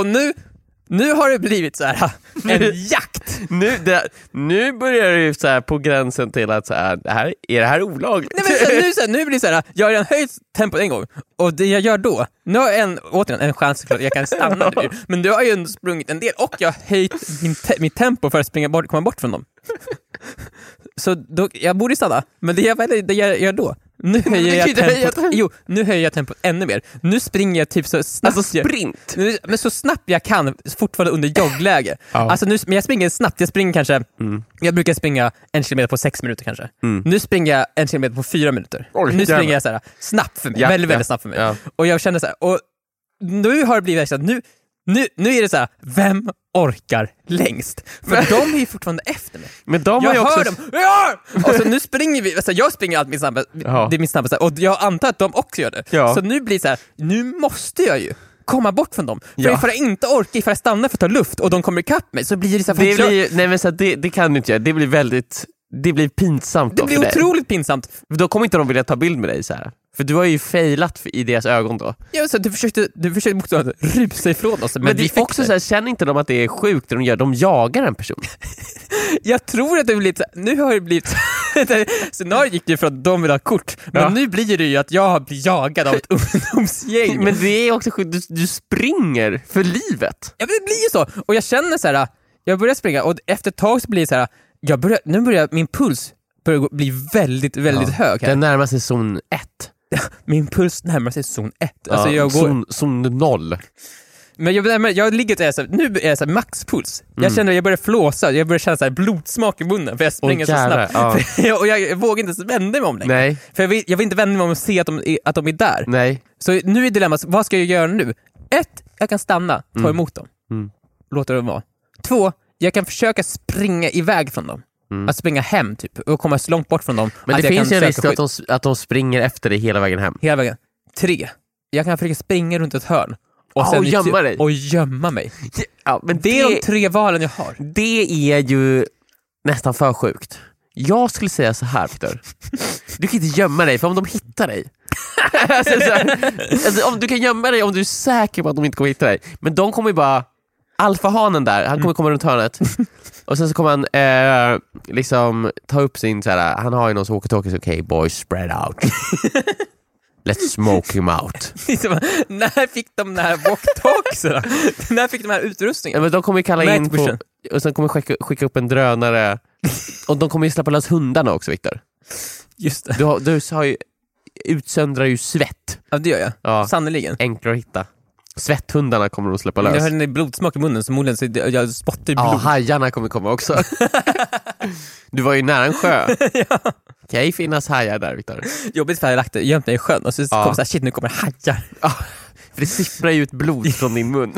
nu har det blivit så här en jakt.
Nu börjar det ju så här på gränsen till att så här, är det här olagligt?
Nej, men nu blir det så här, jag har redan höjt tempot en gång och det jag gör då, nu har jag återigen en chans att jag kan stanna nu, men du har ju sprungit en del och jag har höjt mitt tempo för att komma bort från dem. Så då, jag borde stanna, men det jag gör då, nu höjer jag tempot ännu mer. Nu springer jag typ så snabbt.
Alltså sprint?
Men så snabbt jag kan, fortfarande under joggläge. Alltså men jag springer snabbt, jag springer kanske, jag brukar springa 1 kilometer på 6 minuter kanske. Nu springer jag 1 kilometer på 4 minuter. Nu springer jag så här snabbt för mig, väldigt snabbt för mig. Ja. Och jag känner så här, och nu har det blivit så att nu är det så här, vem orkar längst? För de är ju fortfarande efter mig.
Men de
jag
har
hör
också...
dem. Ja! Och så nu springer vi, alltså jag springer alltid snabbast. Det är min snabbaste, och jag antar att de också gör det. Så nu blir det så här, nu måste jag ju komma bort från dem. För ifall jag inte orkar, ifall jag stannar för att ta luft och de kommer ikapp mig, så blir det så här,
nej men så det kan du inte göra. Det blir pinsamt.
Det blir otroligt pinsamt.
Då kommer inte de vilja ta bild med dig så här. För du har ju failat i deras ögon då.
Ja, så du försökte också rusa ifrån oss.
Men det är också så här, känner inte de att det är sjukt det de gör? De jagar en person.
Jag tror att det blir så, nu har det blivit scenariot gick ju för att de vill ha kort. Men nu blir det ju att jag blir jagad av ett ungdomsgäng.
Men det är också sjukt, du springer för livet.
Ja, men det blir ju så. Och jag känner så här, jag börjar springa och efter ett tag så blir det så här, nu börjar min puls bli väldigt, väldigt hög här.
Den närmar sig zon 1.
Min puls närmar sig zon 1. Alltså jag går...
zon 0.
Men jag ligger till nu är jag så här maxpuls. Jag känner att jag börjar flåsa, jag börjar känna så här blodsmak i munnen för jag springer så snabbt. Och jag vågar inte vända mig om längre.
Nej.
För jag vill inte vända mig om och se att de är där.
Nej.
Så nu är dilemmat, vad ska jag göra nu? 1, jag kan stanna, ta emot dem. Låter dem vara. 2, jag kan försöka springa iväg från dem. Att springa hem typ och komma så långt bort från dem.
Men det finns ju en risk att de springer efter dig hela vägen hem.
Hela vägen. 3, jag kan försöka springa runt ett hörn och sen gömma mig. Ja, men det är de 3 valen jag har.
Det är ju nästan för sjukt. Jag skulle säga så här, Peter. Du kan inte gömma dig, för om de hittar dig alltså, om du kan gömma dig om du är säker på att de inte kommer hitta dig. Men de kommer ju bara, alfahanen där, han kommer komma runt hörnet. Och sen så kommer han liksom ta upp sin så här, han har ju någon som walkie-talkie, okay boys, spread out. Let's smoke him out.
När fick de den här walkie-talkies? När fick de här utrustningen?
Men de kommer ju kalla in på, och sen kommer skicka upp en drönare. Och de kommer ju släppa lös hundarna också, Victor.
Just det.
Du har ju, utsöndrar ju svett.
Ja, det gör jag.
Ja.
Sannoliken.
Enklare att hitta. Svetthundarna kommer att släppa lös.
Jag har en blodsmak i munnen, så jag spottar i blod.
Ja, hajarna kommer komma också. Du var ju nära en sjö. Ja. Kan ju finnas hajar där, Victor.
Jobbigt för jag gömt mig i sjön och så kom så här, shit, nu kommer hajar.
Ja, för det sipprar ju ut blod från din mun.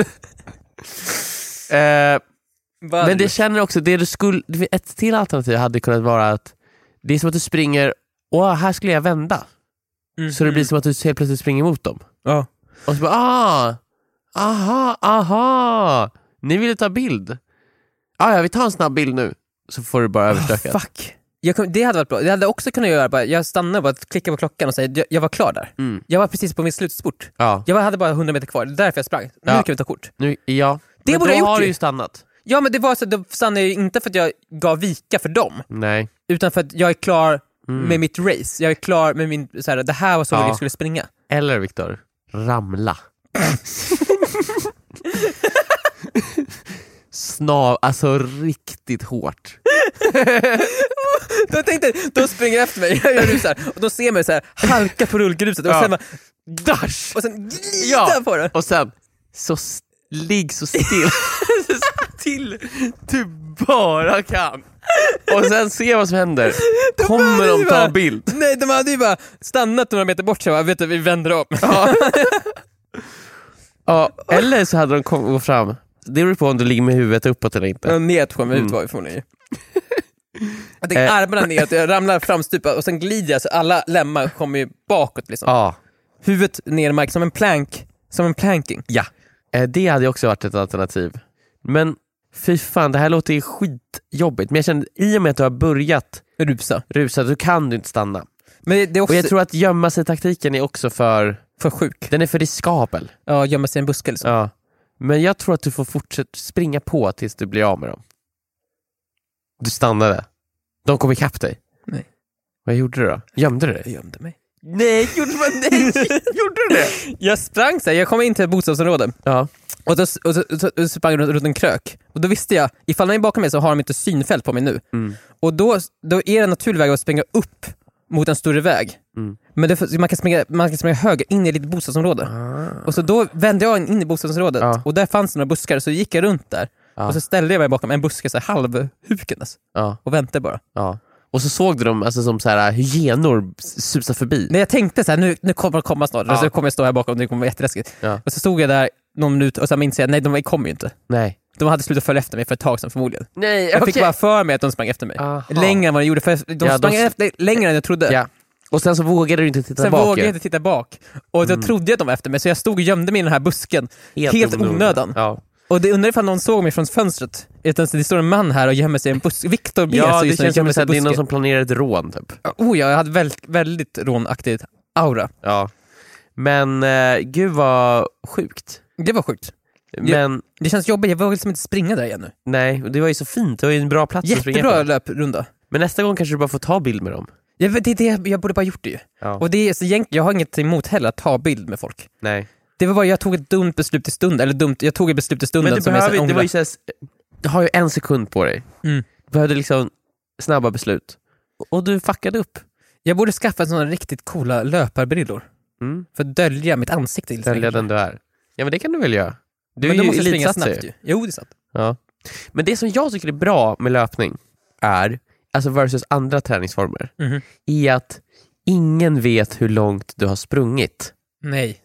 Men det känner också, ett till alternativ hade kunnat vara att det är som att du springer och här skulle jag vända. Så det blir som att du helt plötsligt springer mot dem.
Ja.
Och så bara, aha, ni vill ta bild. Ja, vi tar en snabb bild nu. Så får du bara överstöka.
Fuck. Det hade varit bra. Jag hade också kunnat göra, jag stannade bara att klicka på klockan och säga, jag var klar där. Jag var precis på min slutspurt. Ja. Jag hade bara 100 meter kvar, det är därför jag sprang. Nu kan vi ta kort.
Ja.
Det
men
borde jag
då
gjort
har du ju stannat.
Ja, men det var så, då stannade jag inte för att jag gav vika för dem.
Nej.
Utan för att jag är klar med mitt race. Jag är klar med min, så här, det här var så jag skulle springa.
Eller, Victor, ramla. Alltså riktigt hårt.
De springer efter mig. Jag gör så här, och de ser mig så här halka på rullgruset och sen bara
dash
och sen glida på det.
Och sen så ligg så still till du bara kan. Och sen se vad som händer. Kommer de ta bild?
Nej, de hade ju bara stannat några meter bort, så jag vet att vi vänder om.
Ja, eller så hade de gått fram. Det beror på om du ligger med huvudet uppåt eller inte.
Nedåt på mig var ifrån ju. Jag tänker armarna ner, jag ramlar framstupa och sen glider jag så alla lemmar kommer ju bakåt liksom.
Ja.
Huvudet ner i mark som en planking.
Ja. Det hade också varit ett alternativ. Men fy fan, det här låter ju skitjobbigt. Men jag känner, i och med att du har börjat rusa, så kan du inte stanna. Men det är också... Och jag tror att gömma sig taktiken är också för
För sjuk.
Den är för riskabel.
Ja, gömma sig i en buske liksom.
Ja. Men jag tror att du får fortsätta springa på tills du blir av med dem. Du stannade. De kom ikapp dig.
Nej.
Vad gjorde du då? Gömde du dig?
Jag gömde mig.
Nej, gjorde du det?
Jag sprang så här, jag kom in till ett bostadsområde.
Ja.
Och då sprang jag runt en krök. Och då visste jag, ifall någon är bakom mig så har de inte synfält på mig nu. Och då är det en naturlig väg att springa upp mot en större väg. Men man kan springa höger in i ett litet bostadsområde. Och så då vände jag in i bostadsområdet. Och där fanns det några buskar, så gick jag runt där. Och så ställde jag mig bakom en buske så här, halvhukandes. Och väntade bara.
Och så såg du dem alltså, som så här hyenor susa förbi.
Men jag tänkte så här, nu kommer de komma snart. Och så kommer jag stå här bakom, det kommer vara jätteläskigt. Och så stod jag där någon minut och så minns jag, nej, de kommer ju inte.
Nej.
De hade slutat följa efter mig för ett tag sedan förmodligen.
Nej,
jag fick bara för mig att de sprang efter mig. Längre än vad de gjorde, för de sprang efter längre än jag trodde.
Ja. Och sen så vågade du inte titta
sen
bak.
Sen vågade jag inte titta bak. Och jag trodde att de var efter mig, så jag stod och gömde mig i den här busken. Helt onödan.
Ja.
Och det undrar ifall någon såg mig från fönstret. Det står en man här och gömmer sig i en buske. Victor B.
Ja, det känns som att det är någon som planerar ett rån typ.
Jag hade väldigt rånaktigt aura.
Ja. Men gud vad sjukt.
Det var sjukt.
Men
det känns jobbigt, jag vågar liksom inte springa där igen nu.
Nej, det var ju så fint. Det var ju en bra plats att springa på.
Jättebra löprunda.
Men nästa gång kanske du bara får ta bild med dem.
Ja, jag borde bara gjort det ju. Och det är så jag har inget emot heller att ta bild med folk.
Nej.
Det var bara, jag tog ett dumt beslut i stunden. Eller jag tog ett beslut i stunden.
Men det var ju så här, du har ju 1 sekund på dig. Du behövde liksom snabba beslut. Och du fuckade upp.
Jag borde skaffa sådana riktigt coola löparbrillor. För att dölja mitt ansikte.
Dölja den du är. Ja, men det kan du väl göra. Du
men
är
då
ju
måste jag springa
elitsatsare.
snabbt ju. Jo, det är sant.
Ja. Men det som jag tycker är bra med löpning är, alltså versus andra träningsformer, är att ingen vet hur långt du har sprungit.
Nej.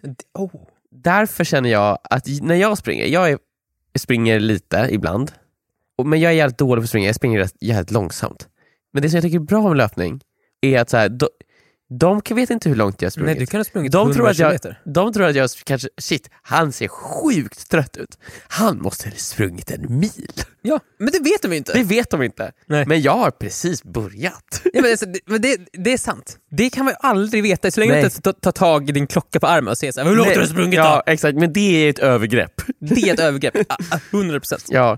Därför känner jag att när jag springer, jag springer lite ibland, men jag är jävligt dålig på att springa. Jag springer jävligt långsamt. Men det som jag tycker är bra med löpning är att så här, de vet inte hur långt jag har sprungit.
Nej, du kan ha sprungit
de
100
tror att
kilometer.
De tror att jag kanske, shit, han ser sjukt trött ut. Han måste ha sprungit 1 mil.
Ja, men det vet de inte.
Det vet de inte.
Nej.
Men jag har precis börjat.
Ja, men det är sant. Det kan man ju aldrig veta. Så länge du inte tar tag i din klocka på armen och säger så här, hur långt har du sprungit då?
Ja, exakt. Men det är ett övergrepp.
Det är ett övergrepp. 100%.
Ja.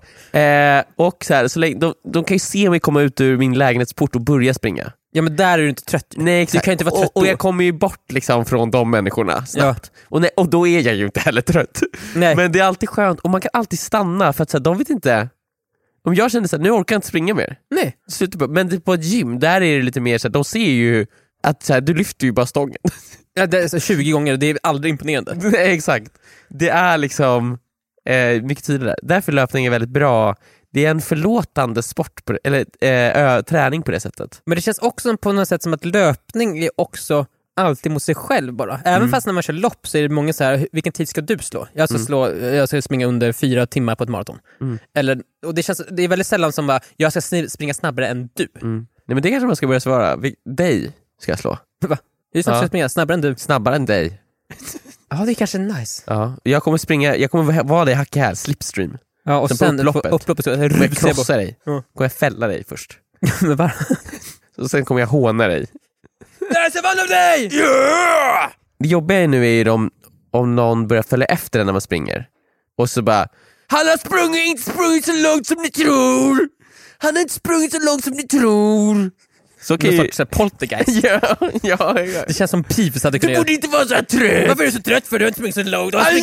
Och så här, så länge, de kan ju se mig komma ut ur min lägenhetsport och börja springa.
Ja, men där är du inte trött.
Nej, exakt.
Du kan inte vara trött
och jag kommer ju bort liksom från de människorna snabbt.
Ja.
Och då är jag ju inte heller trött.
Nej.
Men det är alltid skönt. Och man kan alltid stanna för att så här, de vet inte. Om jag känner så här, nu orkar jag inte springa mer.
Nej.
Men på ett gym, där är det lite mer så här, de ser ju att så här, du lyfter ju bara stången.
Ja, det är så 20 gånger och det är aldrig imponerande.
Nej, exakt. Det är liksom mycket tydligare. Därför löpning är väldigt bra. Det är en förlåtande sport eller träning på det sättet.
Men det känns också på något sätt som att löpning är också alltid mot sig själv bara. Även fast när man kör lopp så är det många så här, vilken tid ska du slå? Jag ska springa under 4 timmar på ett maraton. Och det är väldigt sällan som bara, jag ska springa snabbare än du.
Nej, men det kanske man ska börja svara. Dig ska jag slå.
Va? Jag ska springa snabbare än du.
Snabbare än dig.
Ja, det är kanske nice.
Ja, jag kommer vara dig hacka här, slipstream.
Ja, och sen upploppet så
kommer jag krossa dig. Kommer jag fälla dig först.
Men bara
och sen kommer jag håna dig.
Där ser man av dig!
Yeah! Det jobbiga är nu är om någon börjar följa efter en när man springer. Och så bara, han har inte sprungit så långt som ni tror. Han har inte sprungit så långt som ni tror. Så
kan ju poltergeist.
ja.
Det känns som Pivs hade kunnat.
Du borde inte vara så här trött.
Varför är du så trött för? Du har inte sprungit så långt.
Han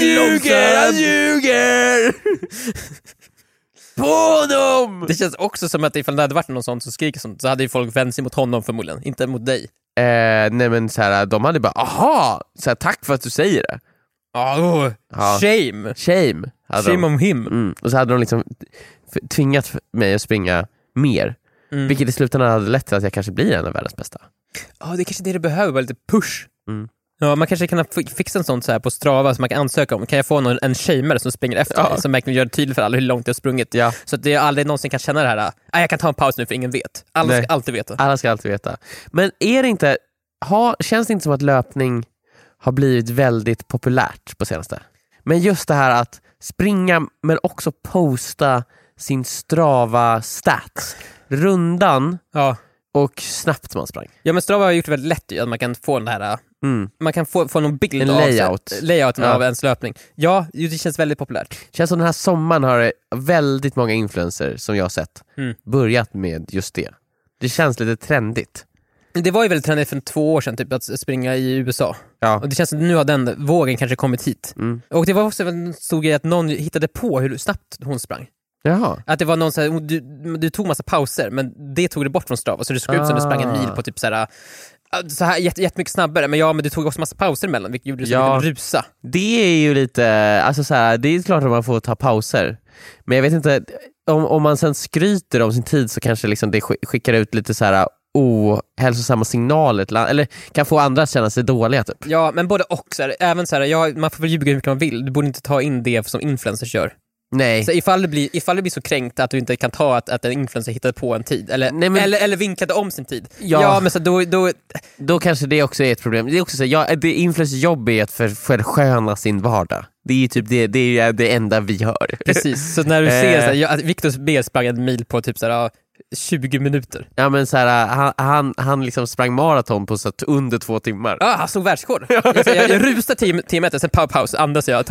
ljuger. På honom!
Det känns också som att ifall det hade varit någon sån som skriker sånt, så hade ju folk vänt sig mot honom förmodligen, inte mot dig.
Nej, men så här, de hade bara, aha, så här, tack för att du säger det.
Shame on him.
Och så hade de liksom tvingat mig att springa mer. Vilket i slutändan hade lett till att jag kanske blir en av världens bästa.
Ja, det är kanske det du behöver, bara lite push. Ja, man kanske kan fixa en sån så här på Strava som man kan ansöka om. Kan jag få en shamer som springer efter mig, som verkligen gör det tydligt för alla hur långt jag har sprungit. Ja. Så att det är aldrig någonsin kan känna det här, jag kan ta en paus nu för ingen vet. Alla ska alltid veta.
Alla ska alltid veta. Men är det inte, känns det inte som att löpning har blivit väldigt populärt på senaste? Men just det här att springa men också posta sin Strava stats. Rundan och snabbt man sprang.
Ja, men Strava har gjort det väldigt lätt att man kan få den här Man kan få någon bild
en
av layouten
Ja.
av ens löpning. Ja, det känns väldigt populärt.
Känns som den här sommaren har väldigt många influencers som jag har sett börjat med just det. Det känns lite trendigt.
Det var ju väldigt trendigt för 2 år sedan typ, att springa i USA.
Ja.
Och det känns som att nu har den vågen kanske kommit hit. Och det var också en stor grej att någon hittade på hur snabbt hon sprang.
Jaha.
Att det var någon så här, du tog massa pauser, men det tog det bort från Strava, så det såg ut som du sprang en mil på typ så här jättemycket snabbare, men du tog också massa pauser emellan, vilket gjorde det så att rusa.
Det är ju lite, alltså så här, det är klart att man får ta pauser. Men jag vet inte, om man sen skryter om sin tid så kanske liksom det skickar ut lite så här ohälsosamma signaler eller kan få andra att känna sig dåliga typ.
Ja, men både och så här, även så här, man får väl ljuga hur mycket man vill. Du borde inte ta in det som influencers gör.
Nej.
Så ifall det blir så kränkt att du inte kan ta att en influencer hittade på en tid eller vinklade om sin tid. Ja, men så
då kanske det också är ett problem. Det är också så det influencers jobb är att försköna sin vardag. Det är ju typ det är det enda vi hör.
Precis. Så när du ser så här, Victor B sprang en mil på typ så här 20 minuter.
Ja, men så här, han liksom sprang maraton på så under 2 timmar.
Ja, han slog världsrekord. Jag rusar 10 meter, sen paus, andas jag.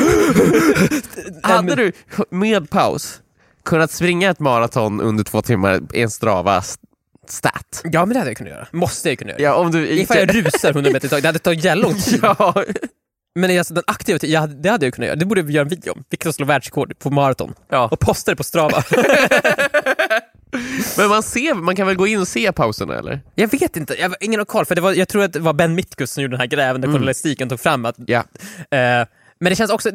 Hade du med paus kunnat springa ett maraton under 2 timmar i en Strava stat?
Ja, men det hade jag kunnat göra. Måste jag kunna göra.
Ja, om du
ifall jag rusar 100 meter i taget, det hade tagit jävla lång tid.
Ja.
Men alltså, den aktiva tiden, det hade jag kunnat göra. Det borde vi göra en video om. Vilket slår världsrekord på maraton.
Ja.
Och posta det på Strava.
Men man kan väl gå in och se pauserna, eller?
Jag vet inte, jag har ingen koll. För jag tror att det var Ben Mitkus som gjorde den här grävande journalistiken, tog fram att...
Ja.
Men det känns också...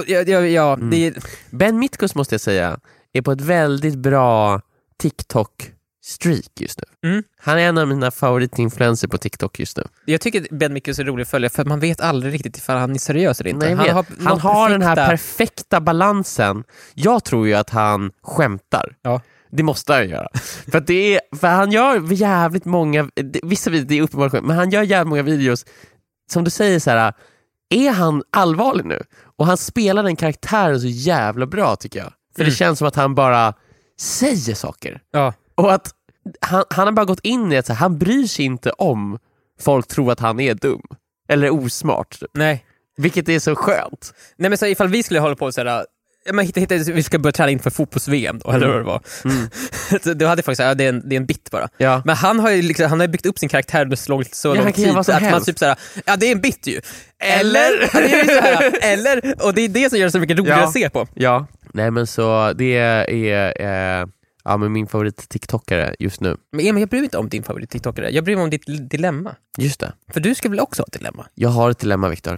Ben Mitkus, måste jag säga, är på ett väldigt bra TikTok-streak just nu. Han är en av mina favoritinfluencer på TikTok just nu.
Jag tycker Ben Mitkus är rolig att följa, för man vet aldrig riktigt ifall han är seriös eller inte.
Nej, han har den här perfekta balansen. Jag tror ju att han skämtar.
Ja.
Det måste han göra. För han gör jävligt många, vissa videos, det är uppenbart, men han gör jävligt många videos som du säger så här, är han allvarlig nu? Och han spelar den karaktären så jävla bra, tycker jag. För det känns som att han bara säger saker.
Ja.
Och att han har bara gått in i att han bryr sig inte om folk tror att han är dum eller osmart typ.
Nej.
Vilket är så skönt.
Nej, men så ifall vi skulle hålla på så här, vi ska börja träna inför fotbolls-VM då, eller vad det var. Då hade jag faktiskt sagt, det är en bit bara.
Ja.
Men han har ju liksom, han har byggt upp sin karaktär under så lång tid att man typ såhär, det är en bit ju. Eller? Han är ju så här, eller? Och det är det som gör det så mycket roligare att se på.
Ja. Nej, men så det är men min favorit-tiktokare just nu.
Men Emil, jag bryr mig inte om din favorit-tiktokare. Jag bryr mig om ditt dilemma.
Just det.
För du ska väl också ha ett dilemma?
Jag har ett dilemma, Victor.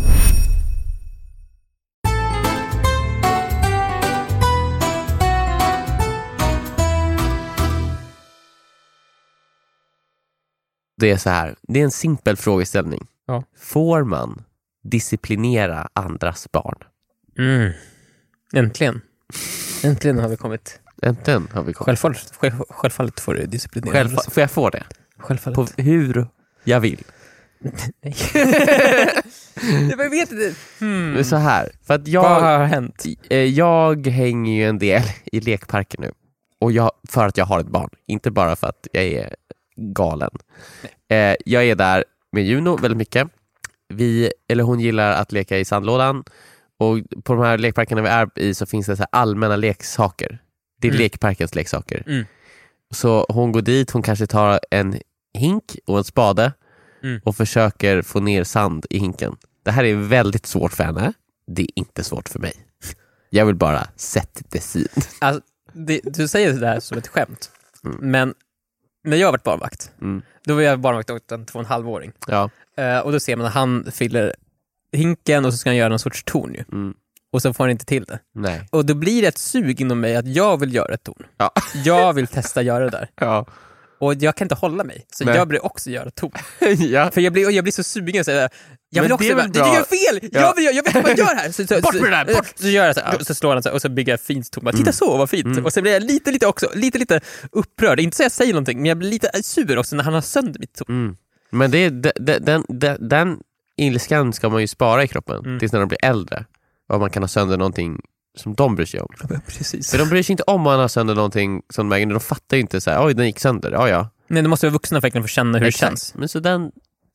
Det är så här. Det är en simpel frågeställning.
Ja.
Får man disciplinera andras barn?
Äntligen. Äntligen har vi kommit.
Äntligen har vi kommit.
Självfallet får du disciplinera.
Får jag få det?
Självfallet.
På hur jag vill.
Nej. Jag vet inte.
Det är så här. För att
vad har hänt?
Jag hänger ju en del i lekparken nu. Och för att jag har ett barn. Inte bara för att jag är galen. Jag är där med Juno väldigt mycket. Hon gillar att leka i sandlådan. Och på de här lekparkerna vi är i så finns det så här allmänna leksaker. Det är lekparkens leksaker. Så hon går dit, hon kanske tar en hink och en spade och försöker få ner sand i hinken. Det här är väldigt svårt för henne. Det är inte svårt för mig. Jag vill bara sätta det sin.
Alltså, du säger det här som ett skämt. Men när jag har varit barnvakt, då var jag barnvakt åt en 2,5-åring.
Ja.
Och då ser man att han fyller hinken och så ska han göra någon sorts torn ju. Och så får han inte till det.
Nej.
Och då blir det ett sug inom mig att jag vill göra ett torn. Ja. Jag vill testa att göra det där.
Ja.
Och jag kan inte hålla mig. Så jag blir också göra torn.
Ja.
För jag blir så sugen så jag vill också,
det
du gör fel! Ja. Jag vet vad jag gör här!
Bort med det där, bort!
Så gör jag så här, så slår han så här, och så bygger jag fint torn. Titta så, vad fint! Och så blir jag lite upprörd. Inte så jag säger någonting, men jag blir lite sur också när han har sönder mitt torn.
Men den ilskan ska man ju spara i kroppen tills när de blir äldre. Och man kan ha sönder någonting som de bryr sig om.
Ja, precis.
För de bryr sig inte om man har sönder någonting som de fattar ju inte så här, oj, den gick sönder, ja.
Nej, det måste vara vuxna för att kunna få känna hur det känns.
Men så den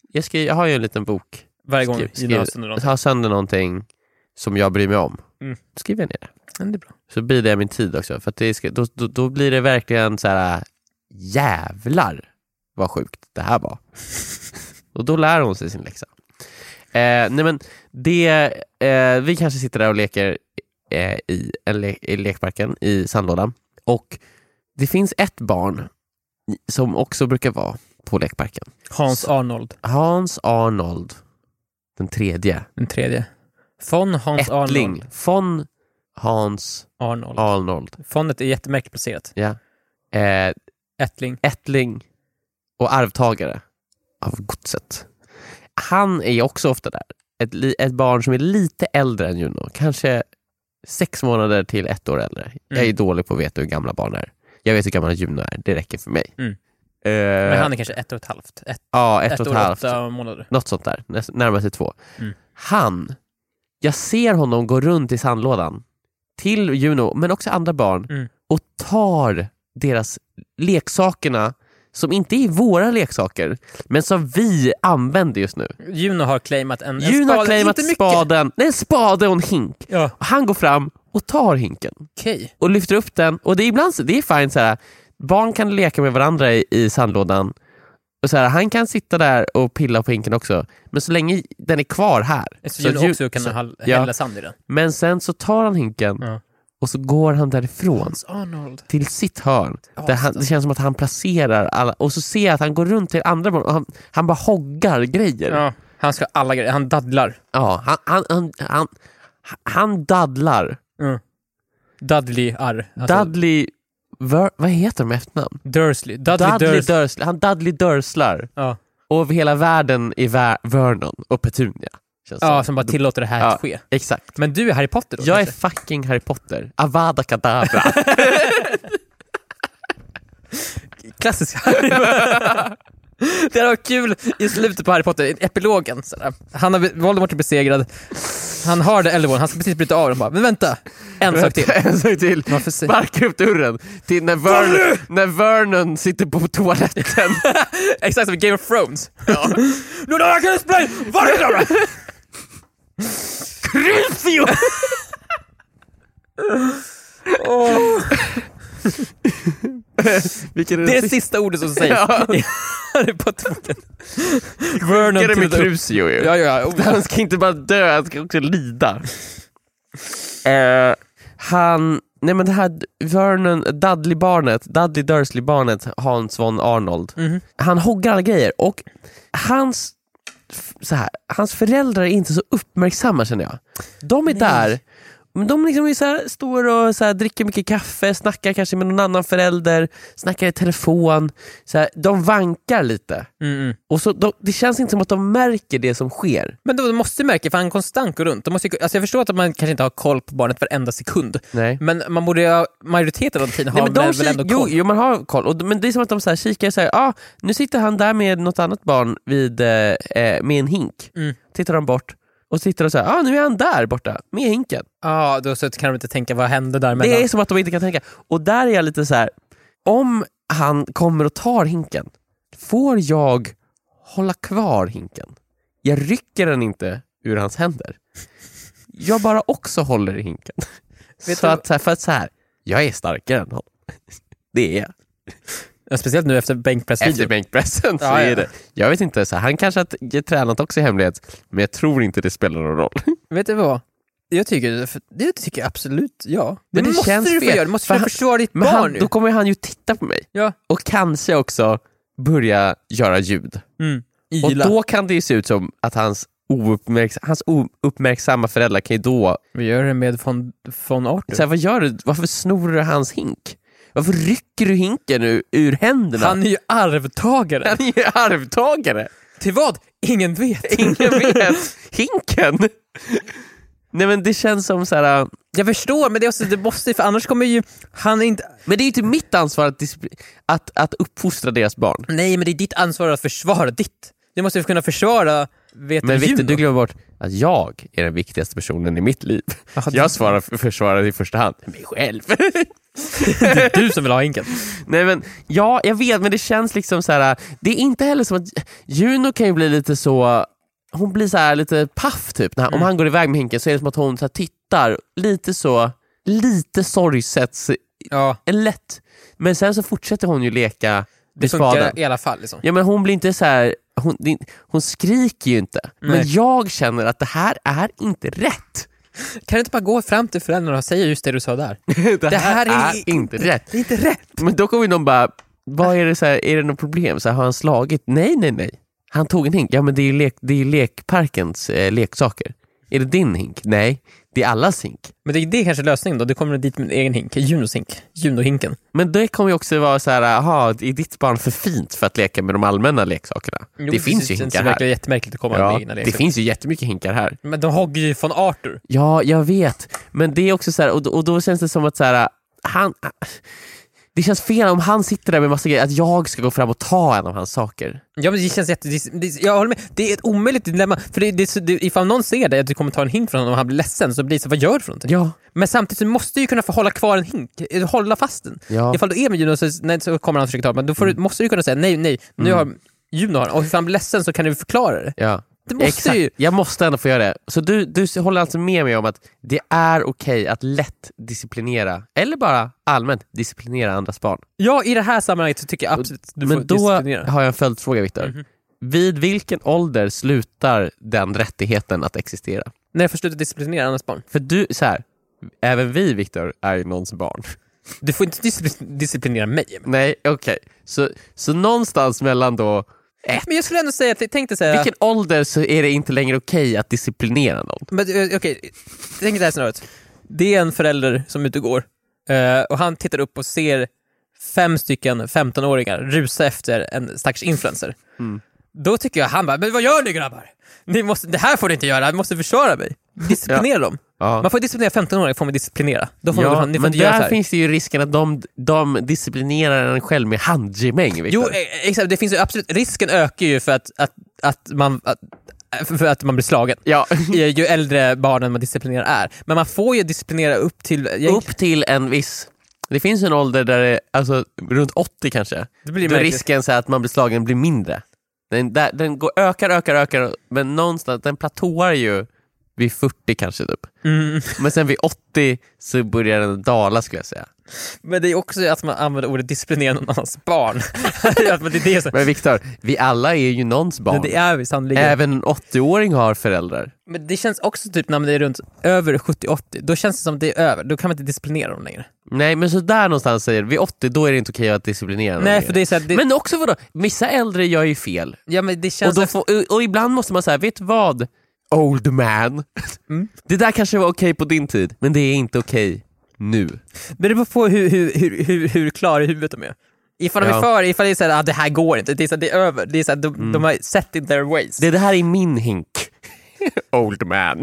Jag har ju en liten bok.
Varje gång
ha sönder någonting som jag bryr mig om. Skriver jag ner det.
Det är bra.
Så blir det min tid också. För att då blir det verkligen så här: jävlar vad sjukt det här var. Och då lär hon sig sin läxa. Nej men vi kanske sitter där och leker i lekparken i sandlådan. Och det finns ett barn som också brukar vara på lekparken.
Hans Arnold. Den tredje. Von Hans Arnold.
Von Hans Arnold.
Fondet är jättemärkligt placerat.
Ja.
Ättling.
Och arvtagare av godset. Han är också ofta där. Ett barn som är lite äldre än Juno. Kanske 6 månader till 1 år äldre. Jag är dålig på att veta hur gamla barn är. Jag vet hur gamla Juno är. Det räcker för mig.
Men han är kanske 1,5.
1,5
månader.
Något sånt där. Närmare sig 2. Jag ser honom gå runt i sandlådan till Juno, men också andra barn, och tar deras leksakerna som inte är våra leksaker, men som vi använder just nu.
Juno har claimat en
spaden. Nej, en spade och en hink.
Ja.
Han går fram och tar hinken.
Okay.
Och lyfter upp den. Och det är ibland det är fint så här. Barn kan leka med varandra i sandlådan. Och så här, han kan sitta där och pilla på hinken också. Men så länge den är kvar här.
Så Juno också kan hälla sand i den.
Men sen så tar han hinken. Och så går han därifrån till sitt hörn. Där det känns som att han placerar alla. Och så ser jag att han går runt till andra barn. Och han bara hoggar grejer.
Ja, han ska alla grejer. Han daddlar.
Ja, han daddlar.
Dudley-ar.
Dudley... vad heter de efternamn?
Dursley.
Dursley. Han Dudley Durslar.
Ja.
Och hela världen i Vernon och Petunia.
Som bara tillåter det här att ske.
Exakt.
Men du är Harry Potter då?
Jag är fucking Harry Potter. Avada Kedavra.
Klassisk Harry Potter. Det var kul i slutet på Harry Potter, i epilogen. Voldemort är besegrad. Han har det Elrond, han ska precis bryta av dem. Men vänta, en sak till.
Sparka upp dörren till när Vernon sitter på toaletten.
Exakt som i Game of Thrones. Nu då jag kan explain. Vad är det?
Crucio!
Det är det sista ordet som sägs. Harry Potter.
Vernon till med Crucio.
Ja.
Han ska inte bara dö, han ska också lida. Nej men det här Vernon, Dudley Dursley-barnet, Hans von Arnold. Han hoggar alla grejer. Och hans föräldrar är inte så uppmärksamma, känner jag. De är där. Men de liksom är så här, står och så här, dricker mycket kaffe, snackar kanske med någon annan förälder, snackar i telefon, så här, de vankar lite. Och så det känns inte som att de märker det som sker.
Men de måste märka, för han konstant går runt. Jag förstår att man kanske inte har koll på barnet varenda sekund.
Nej.
Men man borde majoriteten av tiden ha väl ändå koll.
Jo, man har koll. Men det är som att de så här, kikar och säger, nu sitter han där med något annat barn med en hink. Tittar de bort. Och sitter och säger, nu är han där borta med hinken.
Då så kan de inte tänka, vad hände där mellan?
Det är som att de inte kan tänka. Och där är jag lite så här, om han kommer och tar hinken, får jag hålla kvar hinken? Jag rycker den inte ur hans händer. Jag bara också håller i hinken. För att så här, jag är starkare än honom. Det är jag.
Ja, speciellt nu efter bänkpressvideon.
Efter bänkpressen så är det. Jag vet inte, så här, han kanske har tränat också i hemlighet, men jag tror inte det spelar någon roll.
Vet du vad? Det tycker jag absolut, ja.
Men det
måste
känns
du
fel.
Du måste försvara ditt barn nu.
Då kommer han ju titta på mig.
Ja.
Och kanske också börja göra ljud. Och då kan det ju se ut som att hans ouppmärksamma föräldrar kan ju då...
Vi gör det med von Arthur.
Så här, vad gör du? Varför snor du hans hink? Varför rycker du hinken ur händerna?
Han är ju arvtagare.
Till vad? Ingen vet. Hinken. Nej, men det känns som så här.
Jag förstår, men det måste, för annars kommer ju han inte.
Men det är ju inte mitt ansvar att uppfostra deras barn.
Nej, men det är ditt ansvar att försvara ditt. Du måste ju kunna försvara.
Men Victor, du glömmer bort att jag är den viktigaste personen i mitt liv. Jag försvarar i första hand mig själv.
Det är du som vill ha hinken.
Nej men, ja, jag vet, men det känns liksom så här. Det är inte heller som att Juno kan ju bli lite så. Hon blir så här lite paff typ. Om han går iväg med hinken så är det som att hon så här tittar lite sorgset.
Ja.
En lätt. Men sen så fortsätter hon ju leka.
Det funkar i alla fall liksom.
Ja, men hon blir inte så här. Hon skriker ju inte.
Nej.
Men jag känner att det här är inte rätt.
Kan du inte bara gå fram till föräldrarna och säga just det du sa där?
Det här är inte rätt.
Det är inte rätt.
Men då kommer någon bara, vad är det så här, är det något problem? Så här, har han slagit? Nej. Han tog en hink. Ja, men det är ju lekparkens leksaker. Är det din hink? Nej, det är allas hink.
Men det är kanske lösningen då. Du kommer dit med en egen hink. Junos hink. Juno-hinken.
Men det kommer ju också vara så här, är ditt barn för fint för att leka med de allmänna leksakerna?
Jo,
det finns ju hinkar här.
Det är jättemärkligt att komma med egna leksaker.
Det finns ju jättemycket hinkar här.
Men de hogger ju från Arthur.
Ja, jag vet. Men det är också så här, och då känns det som att så här, det känns fel om han sitter där med massa grejer, att jag ska gå fram och ta en av hans saker.
Ja, men det känns jag håller med. Det är ett omöjligt dilemma. För ifall någon ser dig att du kommer ta en hink från honom och han blir ledsen, så blir det så, vad gör du för någonting?
Ja.
Men samtidigt så måste du ju kunna få hålla kvar en hink. Hålla fast den. Ja. Ifall du är med Juno så kommer han försöka ta, men då måste du kunna säga nej, nu har Juno och ifall han blir ledsen så kan du förklara det.
Ja.
Det måste ju.
Jag måste ändå få göra det. Så du håller alltså med mig om att det är okej att lätt disciplinera, eller bara allmänt disciplinera andras barn?
Ja, i det här sammanhanget så tycker jag absolut du får disciplinera. Men
då har jag en följdfråga, Viktor. Vid vilken ålder slutar den rättigheten att existera?
När jag får sluta disciplinera andras barn.
För du, så här, även vi, Viktor, är ju någons barn.
Du får inte disciplinera mig.
Nej, okej. Så någonstans mellan då
men jag skulle ändå säga att jag tänkte säga...
Vilken ålder så är det inte längre okej att disciplinera någon?
Men okej, tänk det här snarare. Det är en förälder som är ute och går. Och han tittar upp och ser 5 stycken 15-åringar rusa efter en stackars influencer. Då tycker jag han bara, men vad gör ni grabbar? Det här får ni inte göra, ni måste försvara mig. Disciplinera dem. Ja. Man får disciplinera 15-åringar, får man disciplinera. Då får man,
men där finns det ju risken att de disciplinerar en själv med handgemäng.
Jo, exakt. Det finns ju absolut, risken ökar ju för att man blir slagen. Ja. Ju äldre barnen man disciplinerar är. Men man får ju disciplinera upp till en viss. Det finns en ålder där det, alltså runt 80 kanske. Det blir risken så att man blir slagen blir mindre. Den går ökar, men någonstans den platåar ju vid 40 kanske typ. Men sen vid 80 så börjar den dala, skulle jag säga. Men det är också att man använder ordet disciplinera någon annans barn. Men Viktor, vi alla är ju någons barn. Det är vi sannolikt. Även en 80-åring har föräldrar. Men det känns också typ när man är runt över 70-80, då känns det som att det är över. Då kan man inte disciplinera dem längre. Nej, men så där någonstans säger vid 80, då är det inte okej att disciplinera dem. Nej, för det är så här, men också vadå? Vissa äldre gör ju fel. Ja, men det känns och ibland måste man säga, vet du vad? Old man. Det där kanske var okej på din tid, men det är inte okej nu. Men det beror på hur klar i huvudet de är. Ifall de är ifall det är såhär, det här går inte, det är så här, det är över. Det är så här, de har set in their ways. Det här är min hink. Old man.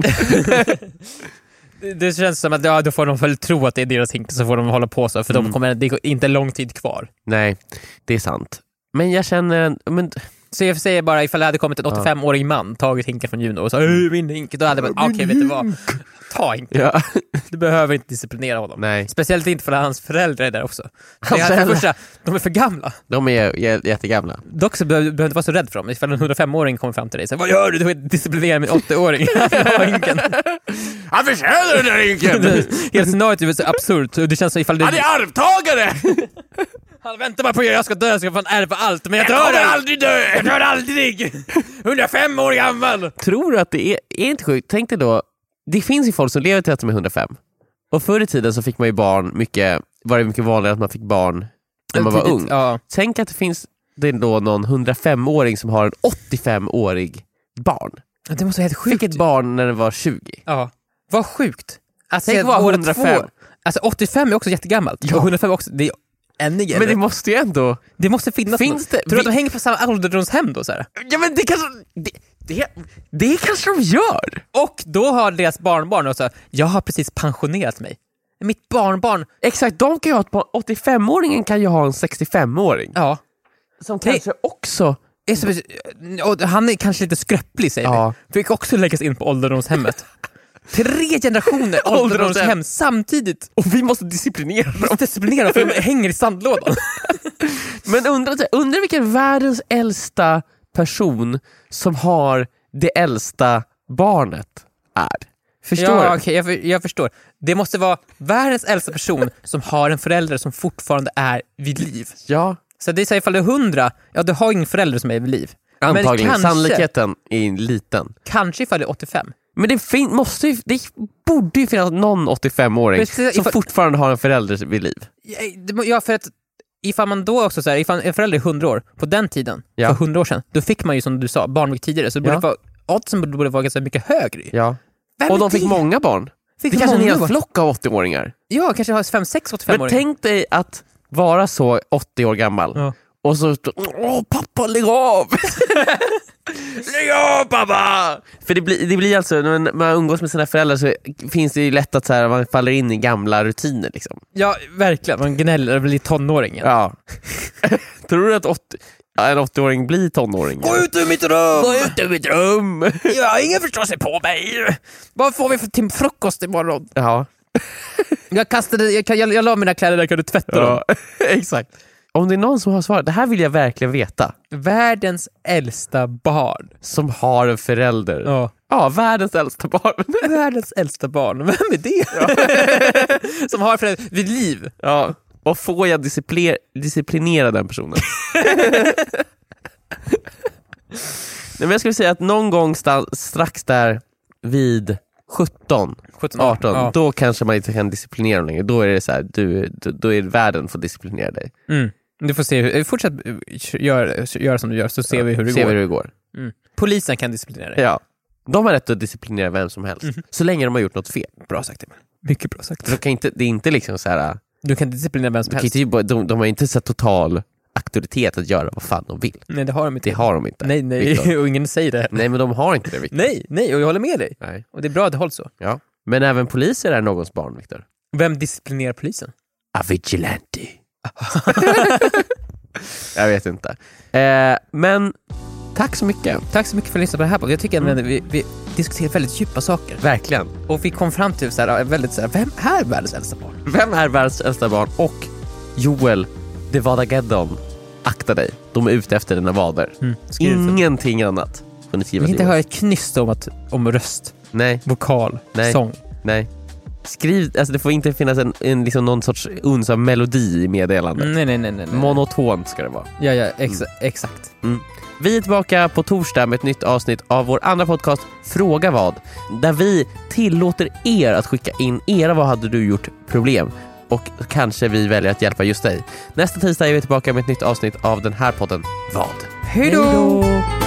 Det känns som att då får de väl tro att det är deras hink, så får de hålla på så, för det är inte lång tid kvar. Nej, det är sant. Men jag känner så jag säger bara, ifall det hade kommit en 85-årig man, tagit hinken från Juno och sa min hink, då hade jag bara, okej, vet du vad? Ta hinken. Ja. Du behöver inte disciplinera honom. Nej. Speciellt inte för att hans föräldrar är där också. De är för gamla. De är jättegamla. Dock så behöver du inte vara så rädd för dem. Ifall en 105-åring kommer fram till dig, så vad gör du? Du får disciplinera min 80-åring. Han förtjänar den där hinken. Hela scenariot är så absurt. Det känns som ifall han är arvtagare. Han väntar bara på att jag ska dö, jag ska fan ärva allt. Men jag dör aldrig dö! Jag dör aldrig! 105 år gammal! Tror du att det är inte sjukt? Tänk dig då, det finns ju folk som lever till att de är 105. Och förr i tiden så fick man ju barn var det mycket vanligare att man fick barn när man var ung. Ja. Tänk att det finns då någon 105-åring som har en 85-årig barn. Det måste vara helt sjukt. Fick ett barn när den var 20. Ja, vad sjukt. Alltså, tänk var 105. Alltså 85 är också jättegammalt. Ja. Och 105 också, det är ännu mer. Men det måste ju ändå... Det måste finnas. Finns det? Tror du att de hänger på samma ålderdomshem då? Så här? Ja, men det kanske... Det kanske de gör. Och då har deras barnbarn och så, jag har precis pensionerat mig. Mitt barnbarn... Exakt, de kan ju ha 85-åringen kan ju ha en 65-åring. Ja. Som kanske också... Och han är kanske lite skröplig, säger vi. Fick också läggas in på ålderdomshemmet. 3 generationer ålderdomshem samtidigt.
Och vi måste disciplinera dem.
För de hänger i sandlådan.
Men undrar vilken världens äldsta person som har det äldsta barnet är. Förstår du?
Okej, jag förstår. Det måste vara världens äldsta person som har en förälder som fortfarande är vid liv.
Ja.
Så det är så ifall det är 100, du har ingen förälder som är vid liv.
Antagligen,
men kanske,
sannolikheten är liten.
Kanske ifall det är 85.
Men det borde ju finnas någon 85-åring som fortfarande har en förälder vid liv.
Ja, för att ifall man då också ifall en förälder är 100 år på den tiden, för 100 år sedan, då fick man ju som du sa barn mycket tidigare, så oddsen borde vara ganska mycket högre.
Ja. Och de fick många barn. Det kanske en hel flock av 80-åringar.
Ja, kanske har 5-6 85-åringar.
Men tänk dig att vara så 80 år gammal. Ja. Och så, pappa, lägg av! Lägg av, pappa! För det blir alltså, när man umgås med sina föräldrar så finns det ju lätt att man faller in i gamla rutiner. Liksom.
Ja, verkligen. Man gnäller och blir tonåring.
Ja. Tror du att en 80-åring blir tonåring?
Gå ut ur mitt rum!
Gå ut ur mitt rum!
Ja, ingen förstår sig på mig! Vad får vi för frukost imorgon?
Ja.
Jag la mina kläder där, kan du tvätta dem?
Exakt. Om det är någon som har svarat, det här vill jag verkligen veta.
Världens äldsta barn.
Som har en förälder. Ja, världens äldsta barn.
Världens äldsta barn. Vem är det? Ja. Som har en förälder vid liv.
Ja. Och får jag disciplinera den personen? Nej, men jag skulle säga att någon gång strax där vid 17-18, då kanske man inte kan disciplinera dem längre. Då är det så här, då är världen för att disciplinera dig.
Du får se, fortsätt göra som du gör, så ser vi hur det går. Polisen kan disciplinera dig.
Ja. De har rätt att disciplinera vem som helst, så länge de har gjort något fel.
Bra sagt, Emil. Mycket bra sagt.
Det är inte liksom så här.
Du kan disciplinera vem som helst.
De har inte så total auktoritet att göra vad fan de vill.
Nej, det har de inte.
Det har de inte.
Nej, och ingen säger det.
Nej, men de har inte det, Victor.
Nej, och jag håller med dig.
Nej.
Och det är bra att det hålls så.
Ja. Men även poliser är någons barn, Victor.
Vem disciplinerar polisen?
A vigilante. Jag vet inte. Men tack så mycket.
Tack så mycket för att lyssna på det här. Jag tycker att vi diskuterar väldigt djupa saker.
Verkligen.
Och vi kom fram till vem är världens äldsta barn?
Vem är världens äldsta barn? Och Joel, det Vadageddon. Akta dig. De är ute efter dina vader. Ingenting annat.
Vi kan inte höra ett knyst om röst.
Nej.
Vokal.
Nej.
Sång.
Nej. Skriv, alltså det får inte finnas en liksom någon sorts uns av melodi i meddelandet.
Nej.
Monotont ska det vara.
Ja, exakt.
Vi är tillbaka på torsdag med ett nytt avsnitt av vår andra podcast Fråga vad, där vi tillåter er att skicka in era vad hade du gjort problem, och kanske vi väljer att hjälpa just dig. Nästa tisdag är vi tillbaka med ett nytt avsnitt av den här podden Vad.
Hej då!